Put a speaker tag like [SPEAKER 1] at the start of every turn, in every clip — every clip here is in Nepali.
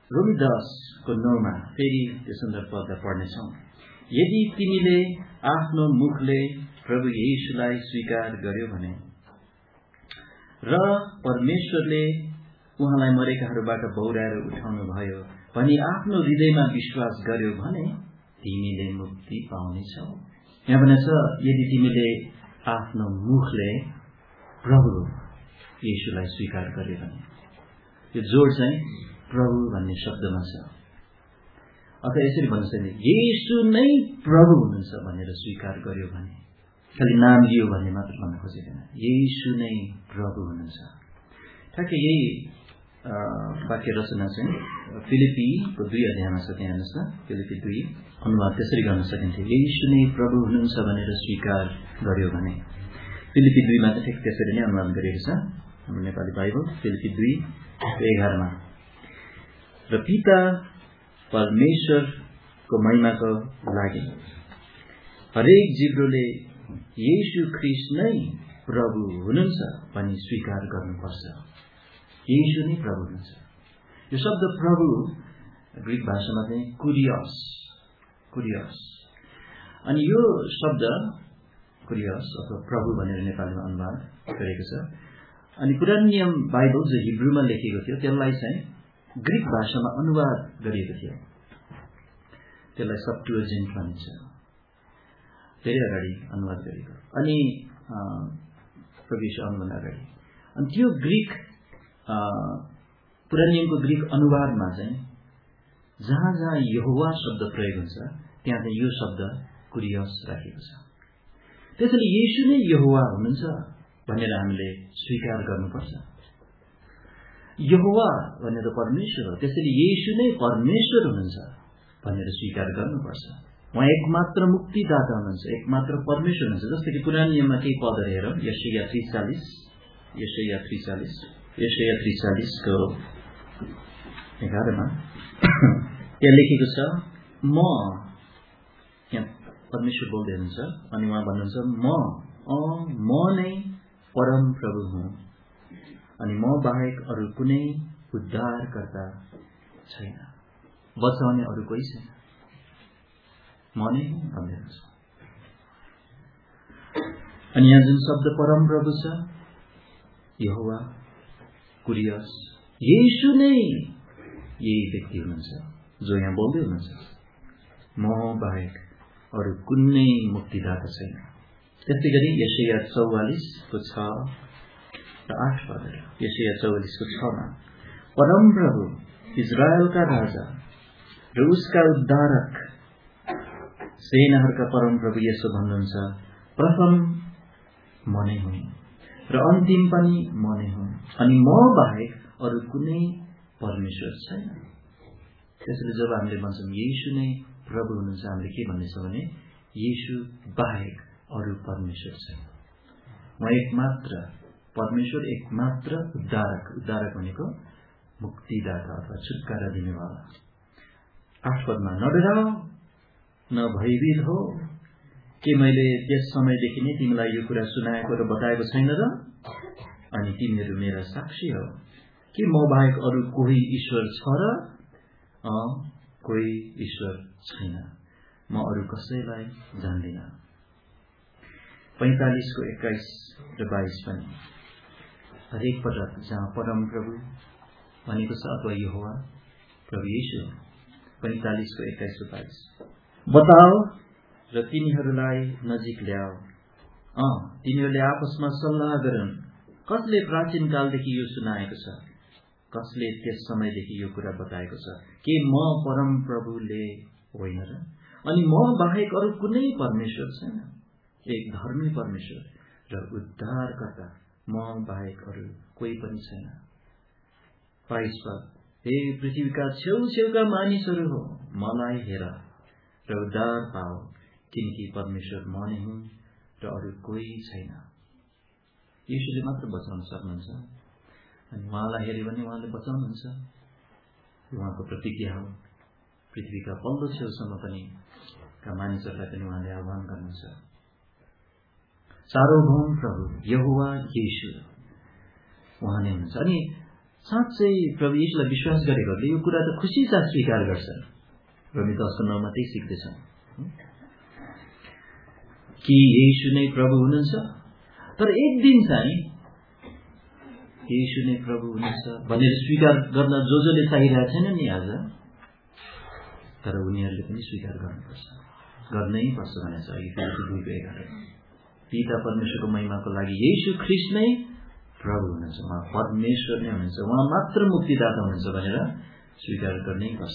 [SPEAKER 1] रोमी 10 को 9 मा फेरि त्यो सुन्दर पद पढ्नेछौँ। यदि तिमीले आफ्नो मुखले प्रभु येशूलाई स्वीकार गर्यो भने र परमेश्वरले उहाँलाई मरेकाहरूबाट बौराएर उठाउनु भयो भनी आफ्नो हृदयमा विश्वास गर्यो भने तिमीले मुक्ति पाउनेछौ। यहाँ भनेछ यदि तिमीले आफ्नो मुखले प्रभु येशूलाई स्वीकार गर्यो भने, यो जोड चाहिँ प्रभु भन्ने शब्दमा छ। अथवा यसरी भन्न सक्ने येशू नै प्रभु हुनुहुन्छ भनेर स्वीकार गर्यो भने, खालि नाम लियो भन्ने मात्र भन्न खोजेको होइन, येशू नै प्रभु हुनुहुन्छ। ठ्याक्कै यही वाक्य रचना चाहिँ फिलिपीको 2 अध्यायमा छ। त्यहाँ हेर्नुहोस् न, फिलिपी 2 अनुवाद त्यसरी गर्न सकिन्थ्यो, येशू नै प्रभु हुनुहुन्छ भनेर स्वीकार गर्यो भने। फिलिपी 2 मा चाहिँ ठिक त्यसरी नै अनुवाद गरिएको छ हाम्रो नेपाली बाइबल, फिलिपी 2:11 मा। र पिता परमेश्वरको महिमाको लागि हरेक जिब्रोले येशू ख्रीष्ट नै प्रभु हुनुहुन्छ भनी स्वीकार गर्नुपर्छ। येशू नै प्रभु हुनुहुन्छ। यो शब्द प्रभु ग्रीक भाषामा चाहिँ कुरियोस, अनि यो शब्द कुरियोस अथवा प्रभु भनेर नेपालीमा अनुवाद गरेको छ। अनि पुरानो नियम बाइबल जो हिब्रूमा लेखेको थियो त्यसलाई चाहिँ ग्रीक भाषामा अनुवाद गरिएको थियो, त्यसलाई सब्ट्युजेन्ट भनिन्छ, धेरै अगाडि अनुवाद गरेको। अनि प्रभु येशू आउनुभन्दा अगाडि अनि त्यो ग्रीक पुरानो नियमको ग्रीक अनुवादमा चाहिँ जहाँ जहाँ यहोवा शब्द प्रयोग हुन्छ त्यहाँ चाहिँ यो शब्द कुरियोस राखेको छ। त्यसैले येशू नै यहोवा हुनुहुन्छ भनेर हामीले स्वीकार गर्नुपर्छ। यहोवा भनेर परमेश्वर हो, त्यसैले येशू नै परमेश्वर हुनुहुन्छ भनेर स्वीकार गर्नुपर्छ। उहाँ एकमात्र मुक्तिदाता हुनुहुन्छ, एकमात्र परमेश्वर हुनुहुन्छ। जस्तो कि पुरानो नियममा केही पदहरू हेरौँ, यशाया 43 को 11 मा यहाँ लेखेको छ, म, यहाँ परमेश्वर बोल्दै हुनुहुन्छ अनि उहाँ भन्नुहुन्छ म नै परम प्रभु हुँ अनि म बाहेक अरू कुनै उद्धारकर्ता छैन, बचाउने अरू कोही छैन, म नै हुँ भन्दै हुनुहुन्छ। अनि यहाँ जुन शब्द परम प्रभु छ, यहोवा, कुरियोस, येशू नै यही व्यक्ति हुनुहुन्छ जो यहाँ बोल्दै हुनुहुन्छ, म बाहेक अरू कुनै मुक्तिदाता छैन। त्यस्तै गरी यशाया 44 को 6 र 8 पदहरू, यशाया 44 को 6 मा परम प्रभु इजरायलका राजा र उसका उद्धारक सेनाहरूका परम प्रभु यसो भन्नुहुन्छ, प्रथम म नै हुँ र अन्तिम पनि म नै हुँ अनि म बाहेक अरू कुनै परमेश्वर छैन। त्यसैले जब हामीले भन्छौँ येशू नै प्रभु हुनुहुन्छ, हामीले के भन्नेछौँ भने येशू बाहेक अरू परमेश्वर छैन। उहाँ एकमात्र परमेश्वर, एकमात्र उद्धारक भनेको मुक्तिदाता अथवा छुटकारा दिनेवाला। 8 पदमा नडराओ न भयभीत हो, के मैले त्यस समयदेखि नै तिमीलाई यो कुरा सुनाएको र बताएको छैन र? अनि तिमीहरू मेरा साक्षी हो। के म बाहेक अरू कोही ईश्वर छ र? कोही ईश्वर छैन, म अरू कसैलाई जान्दिन। 45 को 21 र 22 पनि हरेक पटक जहाँ परम प्रभु भनेको छ अथवा यहोवा प्रभु येशू, 45 को 21 र 22, बताओ र तिनीहरूलाई नजिक ल्याओ, तिनीहरूले आपसमा सल्लाह गरून्, कसले प्राचीन कालदेखि यो सुनाएको छ, कसले त्यस समयदेखि यो कुरा बताएको छ, के म परम प्रभुले होइन र? अनि म बाहेक अरू कुनै परमेश्वर छैन, एक धर्मी परमेश्वर र उद्धारकर्ता, म बाहेक अरू कोही पनि छैन। 22 पद, हे पृथ्वीका छेउछेउका मानिसहरू हो, मलाई हेर र उद्धार पाओ, किनकि परमेश्वर म नै हुँ र अरू कोही छैन। येशूले मात्र बचाउन सक्नुहुन्छ अनि उहाँलाई हेऱ्यो भने उहाँले बचाउनुहुन्छ। उहाँको प्रतिज्ञा हो। पृथ्वीका पल्लो छेउसम्म पनि का मानिसहरूलाई पनि उहाँले आह्वान गर्नुहुन्छ। सार्वभौम प्रभु यहोवा येशू उहाँ नै हुनुहुन्छ। अनि साँच्चै प्रभु येशूलाई विश्वास गरेकोहरूले यो कुरा त खुसी साथ स्वीकार गर्छ। रोमी 10:9 त्यही सिक्दैछौँ कि येशू नै प्रभु हुनुहुन्छ। तर एक दिन चाहिँ येशू नै प्रभु हुनुहुन्छ भनेर स्वीकार गर्न जसले चाहिरहेको छैन नि आज, तर उनीहरूले पनि स्वीकार गर्नुपर्छ, गर्नै पर्छ भनेर छ। अघि फेरि 2:11 पिता परमेश्वरको महिमाको लागि येशू ख्रीष्ट नै प्रभु हुनुहुन्छ, उहाँ परमेश्वर नै हुनुहुन्छ, उहाँ मात्र मुक्तिदाता हुनुहुन्छ भनेर स्वीकार गर्नै पर्छ।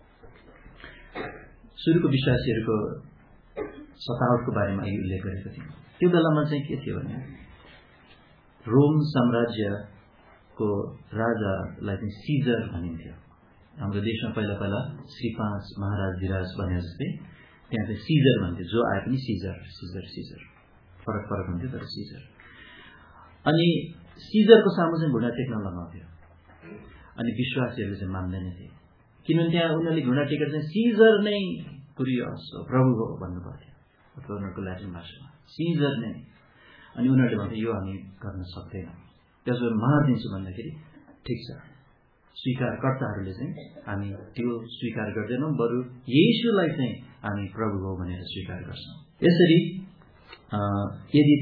[SPEAKER 1] सुरुको विश्वासीहरूको सतावटको बारेमा अघि उल्लेख गरेको थिएँ। त्यो बेलामा चाहिँ के थियो भने रोम साम्राज्यको राजालाई चाहिँ सिजर भनिन्थ्यो। हाम्रो देशमा पहिला पहिला श्री 5 महाराज धिराज भने जस्तै त्यहाँ चाहिँ सिजर भन्थ्यो, जो आए पनि सिजर सिजर सिजर, फरक फरक हुन्थ्यो तर सिजर। अनि सिजरको सामु चाहिँ घुँडा टेक्न लगाउँथ्यो, अनि विश्वासीहरूले चाहिँ मान्दैन थिए, किनभने त्यहाँ उनीहरूले घुँडा टेकेर चाहिँ सिजर नै कुरियोस हो, प्रभु हो भन्नु पर्थ्यो, अथवा उनीहरूको ल्याटिन भाषामा सिजर नै। अनि उनीहरूले भन्थे यो हामी गर्न सक्दैनौँ, त्यसो मारिदिन्छु भन्दाखेरि ठिक छ, स्वीकारकर्ताहरूले चाहिँ हामी त्यो स्वीकार गर्दैनौँ, बरु येशूलाई चाहिँ हामी प्रभु हो भनेर स्वीकार गर्छौँ। यसरी यदि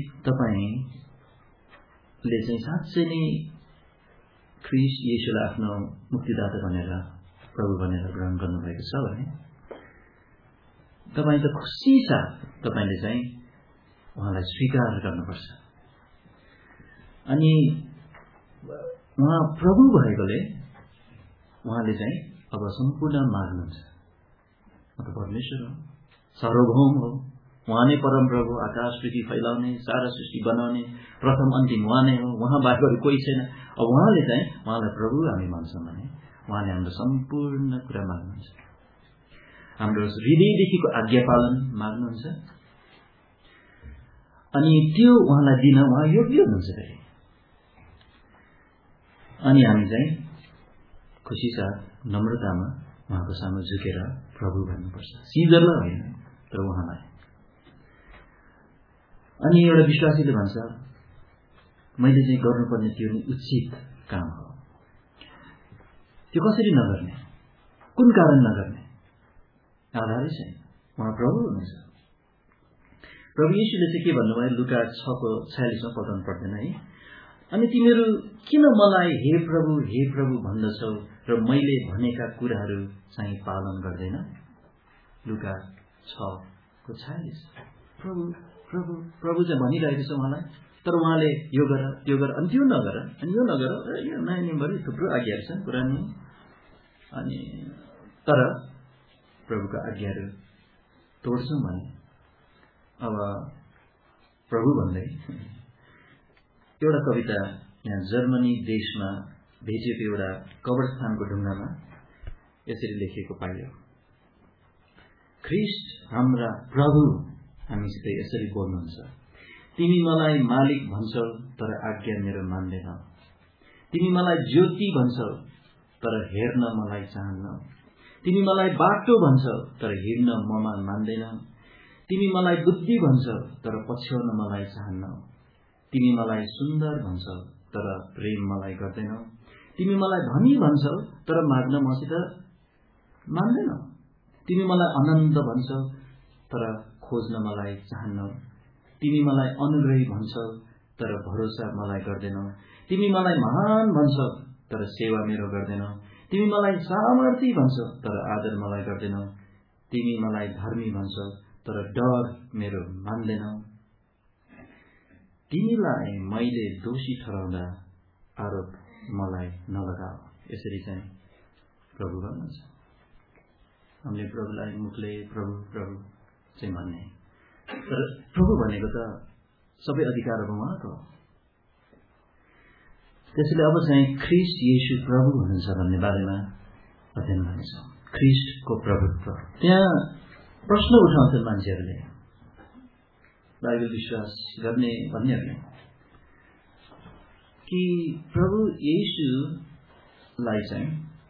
[SPEAKER 1] तपाईँले चाहिँ साँच्चै नै ख्रीष्ट येशूलाई आफ्नो मुक्तिदाता भनेर प्रभु भनेर ग्रहण गर्नुभएको छ भने तपाईँ त खुसी साथ तपाईँले चाहिँ उहाँलाई स्वीकार गर्नुपर्छ। अनि उहाँ प्रभु भएकोले उहाँले चाहिँ अब सम्पूर्ण माग्नुहुन्छ, अब परमेश्वर हो, सार्वभौम हो, उहाँ नै परम प्रभु, आकाश पृथ्वी फैलाउने, सारा सृष्टि बनाउने, प्रथम अन्तिम उहाँ नै हो, उहाँ बाहेक अरू कोही छैन। अब उहाँले चाहिँ उहाँलाई प्रभु हामी मान्छौँ भने उहाँले हाम्रो सम्पूर्ण कुरा माग्नुहुन्छ, हाम्रो हृदयदेखिको आज्ञा पालन माग्नुहुन्छ, अनि त्यो उहाँलाई दिन उहाँ योग्य हुनुहुन्छ फेरि। अनि हामी चाहिँ खुसी साथ नम्रतामा उहाँको सामु झुकेर प्रभु भन्नुपर्छ, सिजरलाई होइन तर उहाँलाई। अनि एउटा विश्वासीले भन्छ मैले चाहिँ गर्नुपर्ने त्यो नि उचित काम हो, त्यो कसरी नगर्ने, कुन कारण नगर्ने, आधारै छैन, उहाँ प्रभु हुनुहुन्छ। प्रभु येशूले चाहिँ के भन्नुभयो, लुका 6:46 पल्टाउनु पर्दैन है। अनि तिमीहरू किन मलाई हे प्रभु भन्दछौ र मैले भनेका कुराहरू चाहिँ पालन गर्दैन। लुका 6:46 प्रभु प्रभु प्रभु चाहिँ भनिरहेको छ उहाँलाई, तर उहाँले यो गर त्यो गर अनि त्यो नगर अनि यो नगर, यो नयाँ नियमभरि थुप्रो आज्ञाहरू छन् पुरानो, अनि तर प्रभुका आज्ञाहरू तोड्छौँ भने अब प्रभु भन्दै एउटा कविता यहाँ जर्मनी देशमा भेटिएको एउटा कब्रस्थानको ढुङ्गामा यसरी लेखिएको पाइयो, ख्रीष्ट हाम्रा प्रभु हामीसित यसरी बोल्नुहुन्छ, तिमी मलाई मालिक भन्छौ तर आज्ञा मेरो मान्दैनौ, तिमी मलाई ज्योति भन्छौ तर हेर्न मलाई चाहन्नौ, तिमी मलाई बाटो भन्छौ तर हिँड्न ममा मान्दैनौ, तिमी मलाई बुद्धि भन्छौ तर पछ्याउन मलाई चाहन्नौ, तिमी मलाई सुन्दर भन्छौ तर प्रेम मलाई गर्दैनौ, तिमी मलाई धनी भन्छौ तर माग्न मसित मान्दैनौ, तिमी मलाई आनन्द भन्छौ तर खोज्न मलाई चाहन्नौ, तिमी मलाई अनुग्रही भन्छौ तर भरोसा मलाई गर्दैनौ, तिमी मलाई महान भन्छौ तर सेवा मेरो गर्दैनौ, तिमी मलाई सामर्थी भन्छौ तर आदर मलाई गर्दैनौ, तिमी मलाई धर्मी भन्छौ तर डर मेरो मान्दैनौ, तिमीलाई मैले दोषी ठहराउँदा आरोप मलाई नलगाऊ। यसरी चाहिँ प्रभु भन्नुहुन्छ। हामीले प्रभुलाई मुखले प्रभु प्रभु चाहिँ भन्ने, तर प्रभु भनेको त सबै अधिकारहरू उहाँको। त्यसैले अब चाहिँ ख्रीष्ट येशू प्रभु हुनुहुन्छ भन्ने बारेमा अध्ययन गर्नेछौँ। ख्रीष्टको प्रभुत्व त्यहाँ प्रश्न उठाउँछन् मान्छेहरूले, बाइबल विश्वास गर्ने भन्नेहरूले, कि प्रभु येशूलाई चाहिँ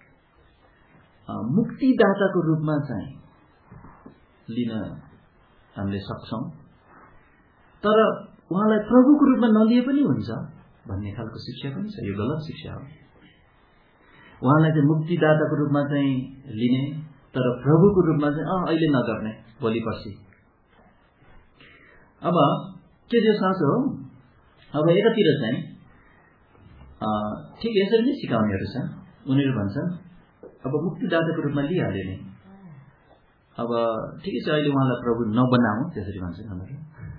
[SPEAKER 1] मुक्तिदाताको रूपमा चाहिँ लिन हामीले सक्छौँ, तर उहाँलाई प्रभुको रूपमा नलिए पनि हुन्छ भन्ने खालको शिक्षा पनि छ। यो गलत शिक्षा हो। उहाँलाई चाहिँ मुक्तिदाताको रूपमा चाहिँ लिने, तर प्रभुको रूपमा चाहिँ अहिले नगर्ने, भोलि पर्सि। अब के सोच हो? अब एकातिर चाहिँ ठिक यसरी नै सिकाउनेहरू छन्। उनीहरू भन्छन् अब मुक्तिदाताको रूपमा लिइहाल्यो नि, अब ठिकै छ, अहिले उहाँलाई प्रभु नबनाऊ, त्यसरी भन्छन् उनीहरू।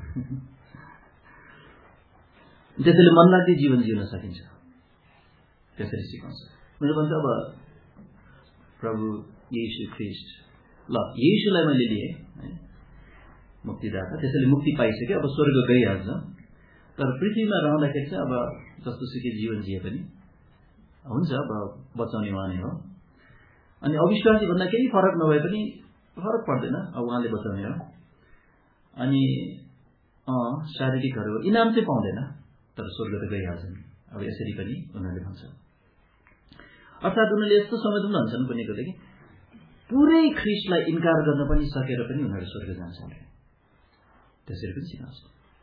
[SPEAKER 1] त्यसैले मनलाग्दो जीवन जिउन सकिन्छ, त्यसरी सिकाउँछ। उनीहरू भन्छ अब प्रभु येशू ख्रिस्ट, ल येशूलाई मैले लिएँ मुक्तिदाता, त्यसैले मुक्ति पाइसक्यो, अब स्वर्ग गइहाल्छ। तर पृथ्वीमा रहँदाखेरि चाहिँ अब जस्तो सुकै जीवन जिए पनि हुन्छ, अब बचाउने उहाँ नै हो। अनि अविश्वासी भन्दा केही फरक नभए पनि फरक पर्दैन, अब उहाँले बचाउने हो। अनि शारीरिकहरू इनाम चाहिँ पाउँदैन, तर स्वर्ग त गइहाल्छन्। अब यसरी पनि उनीहरूले भन्छ। अर्थात् उनीहरूले यस्तो समझ पनि भन्छन् कुनै कुनै कि पुरै ख्रिस्टलाई इन्कार गर्न पनि सकेर पनि उनीहरू स्वर्ग जान्छन्, त्यसरी पनि सिकाउँछ।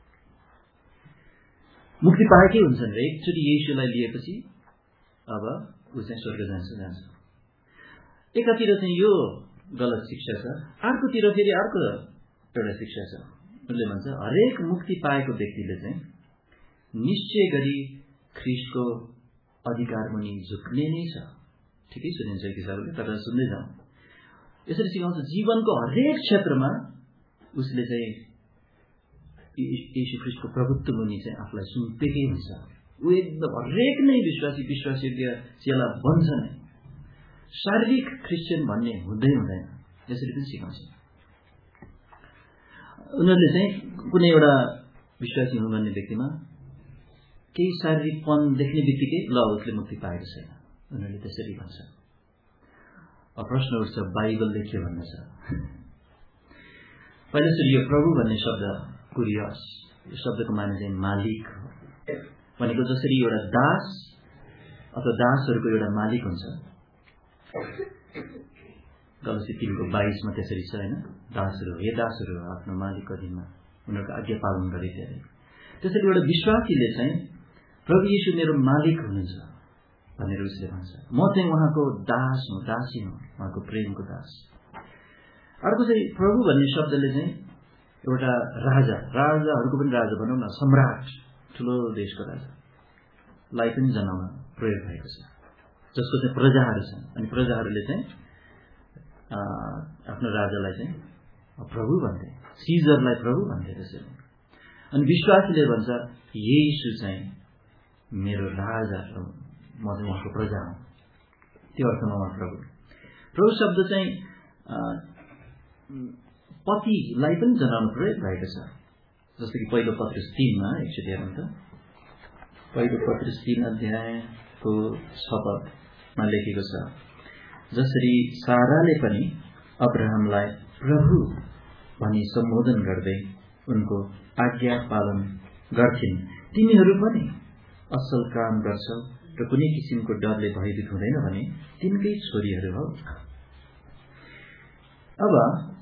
[SPEAKER 1] मुक्ति पाएकै हुन्छन् रे, एकचोटि येशूलाई लिएपछि अब ऊ चाहिँ स्वर्ग जान्छ। एकातिर चाहिँ यो गलत शिक्षा छ, अर्कोतिर फेरि अर्को एउटा शिक्षा छ। उसले भन्छ हरेक मुक्ति पाएको व्यक्तिले चाहिँ निश्चय गरी ख्रिस्टको अधिकार मुनि झुक्ने नै छ। ठिकै सुनिन्छ कि सबैले, तर सुन्दै जाउँ। यसरी सिकाउँछ जीवनको हरेक क्षेत्रमा उसले चाहिँ येशू ख्रिस्टको प्रभुत्व मुनि चाहिँ आफूलाई सुम्पेकै हुन्छ। ऊ एकदम हरेक नै विश्वासयोग्य चेला बन्छ नै, शारीरिक क्रिस्चियन भन्ने हुँदैन। यसरी पनि सिकाउँछ। उनीहरूले चाहिँ कुनै एउटा विश्वासी हुनुपर्ने व्यक्तिमा केही शारीरिकपन देख्ने बित्तिकै ल उसले मुक्ति पाएको छैन, उनीहरूले त्यसरी भन्छ। अब प्रश्न उठ्छ बाइबलले के भन्दछ? पहिला सुरु यो प्रभु भन्ने शब्द कुरियोस, यो शब्दको माने चाहिँ मालिक हो भनेको। जसरी एउटा दास अथवा दासहरूको एउटा मालिक हुन्छ, गलती 3:22 मा त्यसरी छ हैन, दासहरू हे दासहरू आफ्नो मालिकको अधीनमा उनीहरूको आज्ञा पालन गरिदिए। त्यसैले एउटा विश्वासीले चाहिँ प्रभु येशू मेरो मालिक हुनुहुन्छ भनेर उसले भन्छ, म चाहिँ उहाँको दास हुँ, दासी हुँ, उहाँको प्रेमको दास। अर्को चाहिँ प्रभु भन्ने शब्दले चाहिँ एउटा राजाहरूको पनि राजा भनौँ न, सम्राट, ठुलो देशको राजालाई पनि जनाउन प्रयोग भएको छ, जसको चाहिँ प्रजाहरू छन्। अनि प्रजाहरूले चाहिँ आफ्नो राजालाई चाहिँ प्रभु भन्थे, सिजरलाई प्रभु भन्थे त्यसरी। अनि विश्वासीले भन्छ येशू चाहिँ मेरो राजा हो, म चाहिँ उहाँको प्रजा हुँ। त्यो अर्थमा उहाँ प्रभु शब्द चाहिँ पतिलाई पनि जनाउन प्रयोग भएको छ। जस्तो कि पहिलो पत्रुस 3 मा एकचोटि हेरौँ त, पहिलो पत्रुस 3 अध्यायको 6 पदमा लेखेको छ, जसरी साराले पनि अब्राहमलाई प्रभु भनी सम्बोधन गर्दै उनको आज्ञा पालन गर्थिन्, तिमीहरू पनि असल काम गर्छौ र कुनै किसिमको डरले भयभीत हुँदैन भने तिनकै छोरीहरू हौ। अब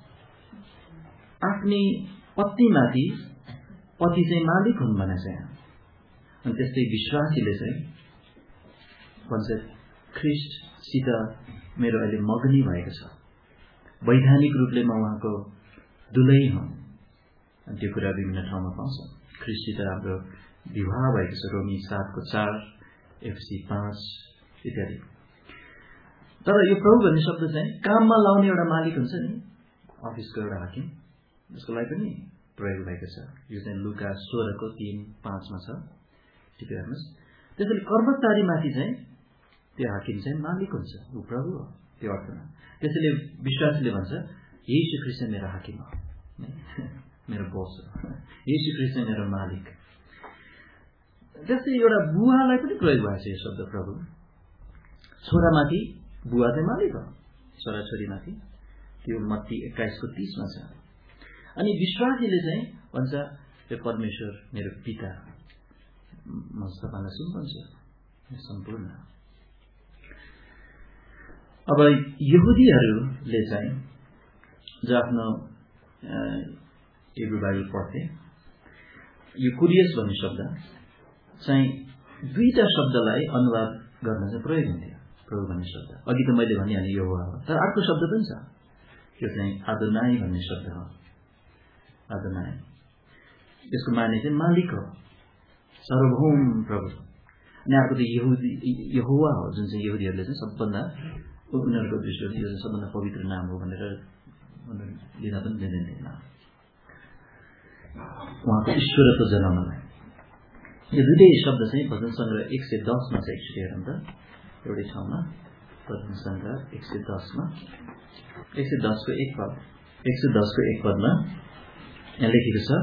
[SPEAKER 1] आफ्नी पत्नीमाथि पति चाहिँ मालिक हुन् भने चाहिँ, अनि त्यस्तै विश्वासीले चाहिँ भन्छ ख्रिस्टसित मेरो अहिले मगनी भएको छ, वैधानिक रूपले म उहाँको दुलै हुँ। अनि त्यो कुरा विभिन्न ठाउँमा पाउँछ। ख्रिस्टसित हाम्रो विवाह भएको छ, रोमी 7:4, एफएसी 5 इत्यादि। तर यो प्रभु भन्ने शब्द चाहिँ काममा लाउने एउटा मालिक हुन्छ नि, अफिसको एउटा हाकिम, जसको लागि पनि प्रयोग भएको छ। यो चाहिँ लुका 16:3-5 मा छ, ठिक हेर्नुहोस्। त्यसैले कर्मचारीमाथि चाहिँ त्यो हाकिम चाहिँ मालिक हुन्छ, ऊ प्रभु हो त्यो अर्थमा। त्यसैले विश्वासीले भन्छ येशू ख्रिस्ट मेरो हाकिम हो, मेरो बोस हो, येशू ख्रिस्ट मेरो मालिक। त्यस्तै एउटा बुवालाई पनि प्रयोग भएको छ यो शब्द प्रभु। छोरामाथि बुवा चाहिँ मालिक हो, छोराछोरीमाथि, त्यो मत्ती 21:30 मा छ। अनि विश्वासीले चाहिँ भन्छ यो परमेश्वर मेरो पिता, म तपाईँलाई सुम्पन्छु सम्पूर्ण। अब यहुदीहरूले चाहिँ जो आफ्नो हिब्रू बाइबल पढ्थे, यो कुरियस भन्ने शब्द चाहिँ दुईटा शब्दलाई अनुवाद गर्न चाहिँ प्रयोग हुन्थ्यो। प्रभु भन्ने शब्द। अघि त मैले भनिहालेँ यहोवा हो, तर अर्को शब्द पनि छ, त्यो चाहिँ आदोनाई भन्ने शब्द हो। आदोनाई यसको माने चाहिँ मालिक हो, सार्वभौम प्रभु। अनि अर्को त यहोवा हो, जुन चाहिँ यहुदीहरूले चाहिँ सबभन्दा उनीहरूको दृष्टिले यो सबभन्दा पवित्र नाम हो भनेर लिन पनि दिँदैन उहाँको ईश्वरत्व जनाउनलाई। यो दुईटै शब्द चाहिँ भजन सङ्ग्रह 110 मा छ। एक्चुअली हेरौँ त एउटै ठाउँमा, भजन सङ्ग्रह 110 मा 110 को 1 पद 110 को 1 पदमा यहाँ लेखेको छ,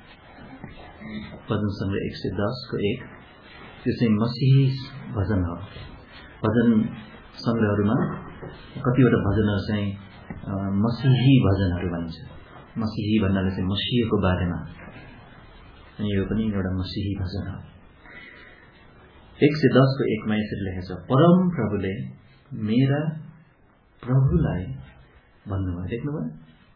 [SPEAKER 1] भजन सङ्ग्रह 110 को 1, त्यो चाहिँ मसीही भजन हो। भजन सङ्ग्रहहरूमा कतिवटा भजनहरू चाहिँ मसीही भजनहरू भनिन्छ। मसीही भन्नाले चाहिँ मसीहको बारेमा, अनि यो पनि एउटा मसीही भजन हो। 110 को 1 मा यसरी लेखेको छ, परम प्रभुले मेरा प्रभुलाई भन्नुभयो। देख्नुभयो,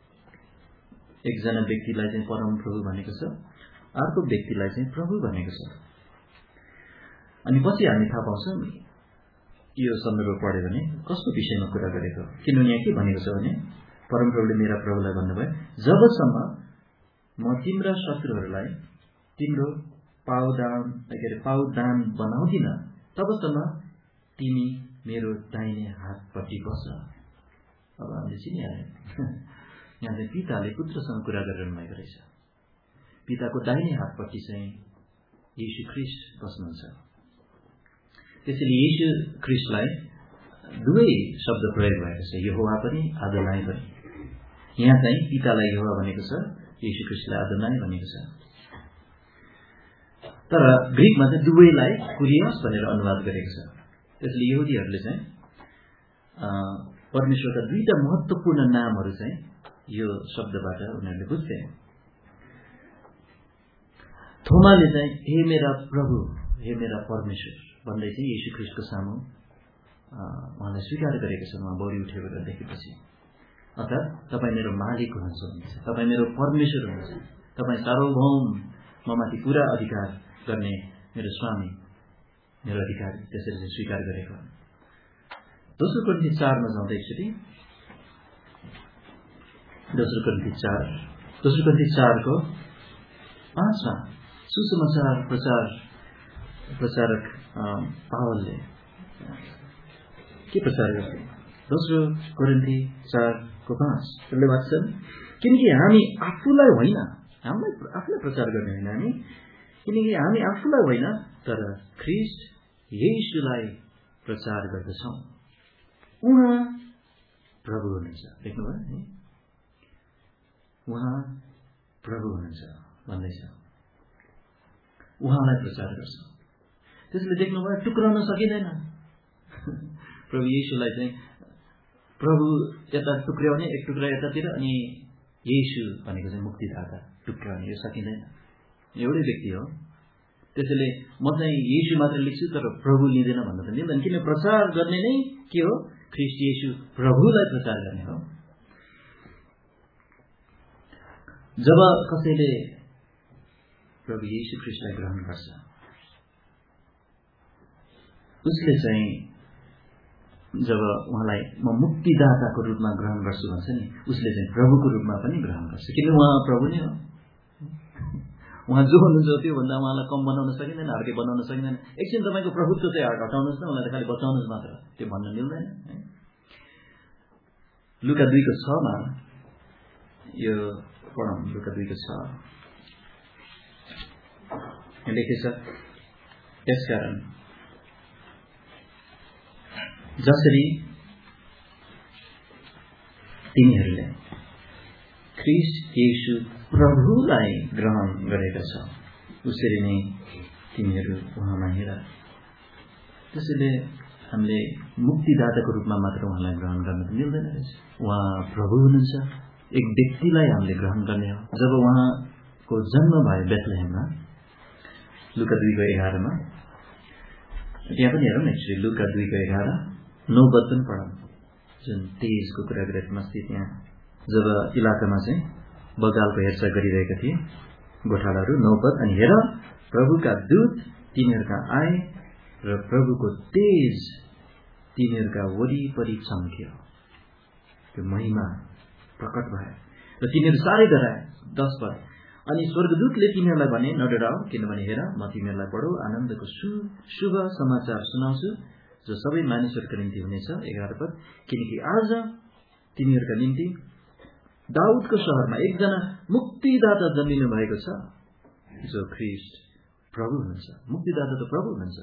[SPEAKER 1] एकजना व्यक्तिलाई चाहिँ परम प्रभु भनेको छ, अर्को व्यक्तिलाई चाहिँ प्रभु भनेको छ। अनि पछि हामी थाहा पाउँछौँ यो सन्दर्भ पढ्यो भने कस्तो विषयमा कुरा गरेको। किनभने यहाँ के भनेको छ भने परमप्रभुले मेरा प्रभुलाई भन्नुभयो, जबसम्म म तिम्रा शत्रुहरूलाई तिम्रो पाउदान बनाउँदिन तबसम्म तिमी मेरो दाहिने हातपट्टि बस। अब हामीले चिनिहाल्यौँ यहाँ चाहिँ पिताले पुत्रसँग कुरा गरिरहनु भएको रहेछ। पिताको दाहिने हातपट्टि चाहिँ येशू ख्रीष्ट बस्नुहुन्छ। त्यसैले येशू ख्रीष्टलाई दुवै शब्द प्रयोग भएको छ, यहोवा पनि आदोनाई पनि। यहाँ चाहिँ पितालाई यहोवा भनेको छ, येशू ख्रीष्टलाई आदोनाई भनेको छ। तर ग्रीकमा चाहिँ दुवैलाई कुरियोस भनेर अनुवाद गरेको छ। त्यसले यहुदीहरूले चाहिँ परमेश्वरका दुईटा महत्त्वपूर्ण नामहरू चाहिँ यो शब्दबाट उनीहरूले बुझ्थे। थोमाले चाहिँ हे मेरा प्रभु, हे मेरा परमेश्वर भन्दै चाहिँ येशू ख्रीष्टको सामु उहाँलाई स्वीकार गरेको छ उहाँ बौरी उठेको देखेपछि। अर्थात् तपाईँ मेरो मालिक हुनुहुन्छ, तपाईँ मेरो परमेश्वर हुनुहुन्छ, तपाईँ सार्वभौम, ममाथि पूरा अधिकार गर्ने मेरो स्वामी, मेरो अधिकारी, त्यसरी चाहिँ स्वीकार गरेको। दोस्रो कोरिन्थी 4 मा जाँदा एकचोटि दोस्रो कोरिन्थी 4 को 5 मा सुसमाचार प्रचारक पावलले के प्रचार गर्छ? दोस्रो कोरिन्थी 4 को 5 ले भन्छन्, किनकि हामी आफूलाई होइन, आफूलाई प्रचार गर्ने होइन हामी, किनकि हामी आफूलाई होइन तर ख्रीष्ट येशूलाई प्रचार गर्दछौँ। उहाँ प्रभु हुनुहुन्छ। देख्नुभयो है, उहाँ प्रभु हुनुहुन्छ भन्दैछ, उहाँलाई प्रचार गर्छ। त्यसले देख्नुभयो टुक्राउन सकिँदैन। प्रभु येशूलाई चाहिँ प्रभु यता टुक्राउने, एक टुक्रा यतातिर, अनि येशू भनेको चाहिँ मुक्तिदाता टुक्राउने, यो सकिँदैन। एउटै व्यक्ति हो। त्यसैले म चाहिँ येशू मात्र लेख्छु तर प्रभु लिँदैन भन्न त मिल्दैन। किन प्रचार गर्ने नै के हो? ख्रीष्ट येशू प्रभुलाई प्रचार गर्ने हो। जब कसैले प्रभु येशू ख्रीष्टलाई ग्रहण गर्छ, उसले चाहिँ जब उहाँलाई म मुक्तिदाताको रूपमा ग्रहण गर्छु भन्छ नि, उसले चाहिँ प्रभुको रूपमा पनि ग्रहण गर्छ। किन उहाँ प्रभु नै हो। उहाँ जो हुनुहुन्छ त्योभन्दा उहाँलाई कम बनाउन सकिँदैन, अर्कै बनाउन सकिँदैन। एकछिन तपाईँको प्रभुत्व चाहिँ हटाउनुहोस् न, उहाँलाई त खालि बचाउनुहोस् मात्र, त्यो भन्न मिल्दैन। लुका 2 को 6 मा यो पढौँ। लुका 2 को 6 लेखेछ, यसकारण जसरी तिमीहरूले ख्रीष्ट येशू प्रभुलाई ग्रहण गरेका छ, उसरी नै तिमीहरू उहाँमा हिँड। त्यसैले हामीले मुक्तिदाताको रूपमा मात्र उहाँलाई ग्रहण गर्न मिल्दैन रहेछ। उहाँ प्रभु हुनुहुन्छ। एक व्यक्तिलाई हामीले ग्रहण गर्ने हो। जब उहाँको जन्म भयो बेथलेहेममा, लुका 2 को 11 मा, त्यहाँ पनि हेरौँ न। एक्चुअली लुका 2 को 11 नौबत पनि पढौँ, जुन 23 को कुरा गरेको मस्ती। त्यहाँ जब इलाकामा चाहिँ बगालको हेरचाह गरिरहेका थिए गोठालाहरू, नौबत, अनि हेर प्रभुका दूत तिनीहरूका आए र प्रभुको तेज तिनीहरूका वरिपरि चम्क्यो, त्यो महिमा प्रकट भयो र तिनीहरू साह्रै डराए। 10 पद। अनि स्वर्गदूतले तिनीहरूलाई भने, नडराऊ, किनभने हेर म तिमीहरूलाई बडो आनन्दको शुभ समाचार सुनाउँछु जो सबै मानिसहरूका निम्ति हुनेछ। 11 पद। किनकि आज तिनीहरूका निम्ति दाउदको शहरमा एकजना मुक्तिदाता जन्मिनु भएको छ, जो ख्रीष्ट प्रभु हुनुहुन्छ। मुक्तिदाता त प्रभु हुनुहुन्छ।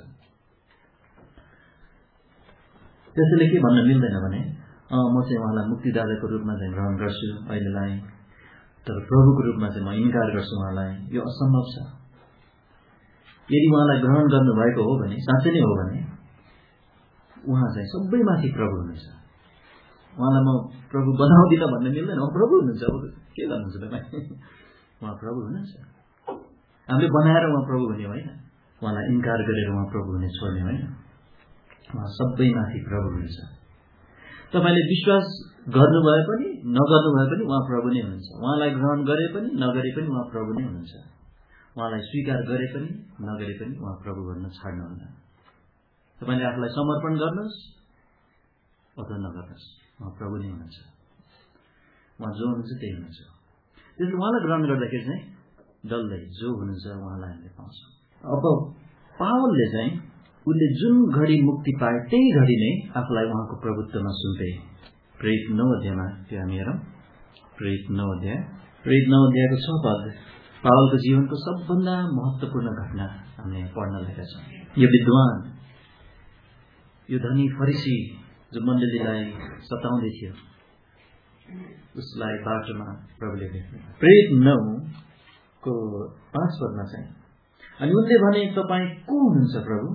[SPEAKER 1] त्यसैले के भन्न मिल्दैन भने म चाहिँ उहाँलाई मुक्तिदाताको रूपमा चाहिँ ग्रहण गर्छु अहिलेलाई, तर प्रभुको रूपमा चाहिँ म इन्कार गर्छु उहाँलाई। यो असम्भव छ। यदि उहाँलाई ग्रहण गर्नुभएको हो भने, साँच्चै नै हो भने, उहाँ चाहिँ सबैमाथि प्रभु हुनुहुन्छ। उहाँलाई म प्रभु बनाउँदिनँ भन्ने मिल्दैन। उहाँ प्रभु हुनुहुन्छ। के गर्नुहुन्छ तपाईँ? उहाँ प्रभु हुनुहुन्छ। हामीले बनाएर उहाँ प्रभु हुने होइन, उहाँलाई इन्कार गरेर उहाँ प्रभु हुने छोड्ने होइन। उहाँ सबैमाथि प्रभु हुनुहुन्छ। तपाईँले विश्वास गर्नुभए पनि नगर्नुभए पनि उहाँ प्रभु नै हुनुहुन्छ। उहाँलाई ग्रहण गरे पनि नगरे पनि उहाँ प्रभु नै हुनुहुन्छ। उहाँलाई स्वीकार गरे पनि नगरे पनि उहाँ प्रभु भन्न छाड्नुहुन्न। तपाईँले आफूलाई समर्पण गर्नुहोस् अथवा नगर्नुहोस्, उहाँ प्रभु नै हुनुहुन्छ। उहाँ जो हुनुहुन्छ त्यही हुनुहुन्छ। त्यसले उहाँलाई ग्रहण गर्दाखेरि चाहिँ डल्लै जो हुनुहुन्छ उहाँलाई हामीले पाउँछौँ। अब पावलले चाहिँ उसले जुन घडी मुक्ति पाए त्यही घडी नै आफूलाई उहाँको प्रभुत्वमा सुम्पे। प्रेरित 9 अध्यायमा त्यो हामी हेरौँ। प्रेरित 9 अध्यायको 6 पद पावलको जीवनको सबभन्दा महत्त्वपूर्ण घटना हामीले पढ्न लागेका छौँ। यो विद्वान, यो धनी फरिसी जो मण्डलीलाई सताउँदै थियो, उसलाई बाटोमा प्रभुले भेट्नु। प्रेरित 9 को 5 पदमा चाहिँ, अनि उनले भने, तपाईँ को हुनुहुन्छ प्रभु?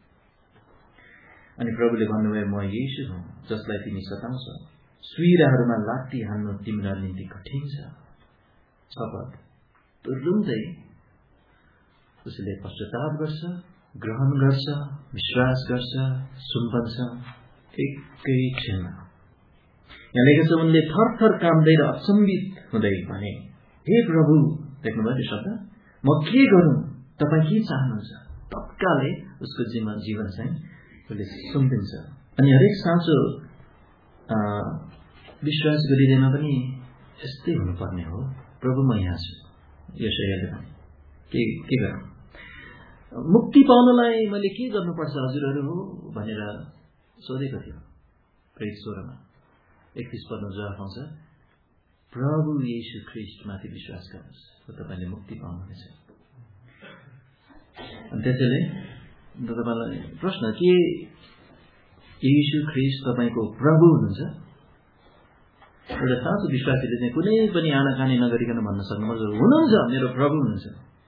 [SPEAKER 1] अनि प्रभुले भन्नुभयो, म येशू हुँ जसलाई तिमी सताउँछौ। सुइराहरूमा लात्ती हान्नु तिम्रा निम्ति कठिन छ। 6 पद। रुँदै उसले पश्चाताप गर्छ, ग्रहण गर्छ, विश्वास गर्छ, सुम्पन्छ एकै क्षणमा। यहाँ लेखेको छ, उनले थरथर काम्दै र अचम्बित हुँदै भने, हे प्रभु, देख्नुभयो त्यो शब्द, म के गरौँ? तपाईँ के चाहनुहुन्छ? तत्कालै उसको जीवन चाहिँ उसले सुम्पिन्छ। अनि हरेक साँचो विश्वास गरिरहेमा पनि यस्तै हुनुपर्ने हो। प्रभु म यहाँ छु। यशायाले भने के गरौँ? मुक्ति पाउनलाई मैले के गर्नुपर्छ हजुरहरू हो भनेर सोधेको थियो। प्रेरित 16 मा 31 पदमा जवाफ आउँछ, प्रभु येशू ख्रीष्टमाथि विश्वास गर्नुहोस् र तपाईँले मुक्ति पाउनुहुनेछ। अनि त्यसैले तपाईँलाई प्रश्न के येशू ख्रीष्ट तपाईँको प्रभु हुनुहुन्छ? एउटा साँचो विश्वासीले चाहिँ कुनै पनि आनाकानी नगरिकन भन्न सक्नुपर्छ, हुनुहुन्छ, मेरो प्रभु हुनुहुन्छ।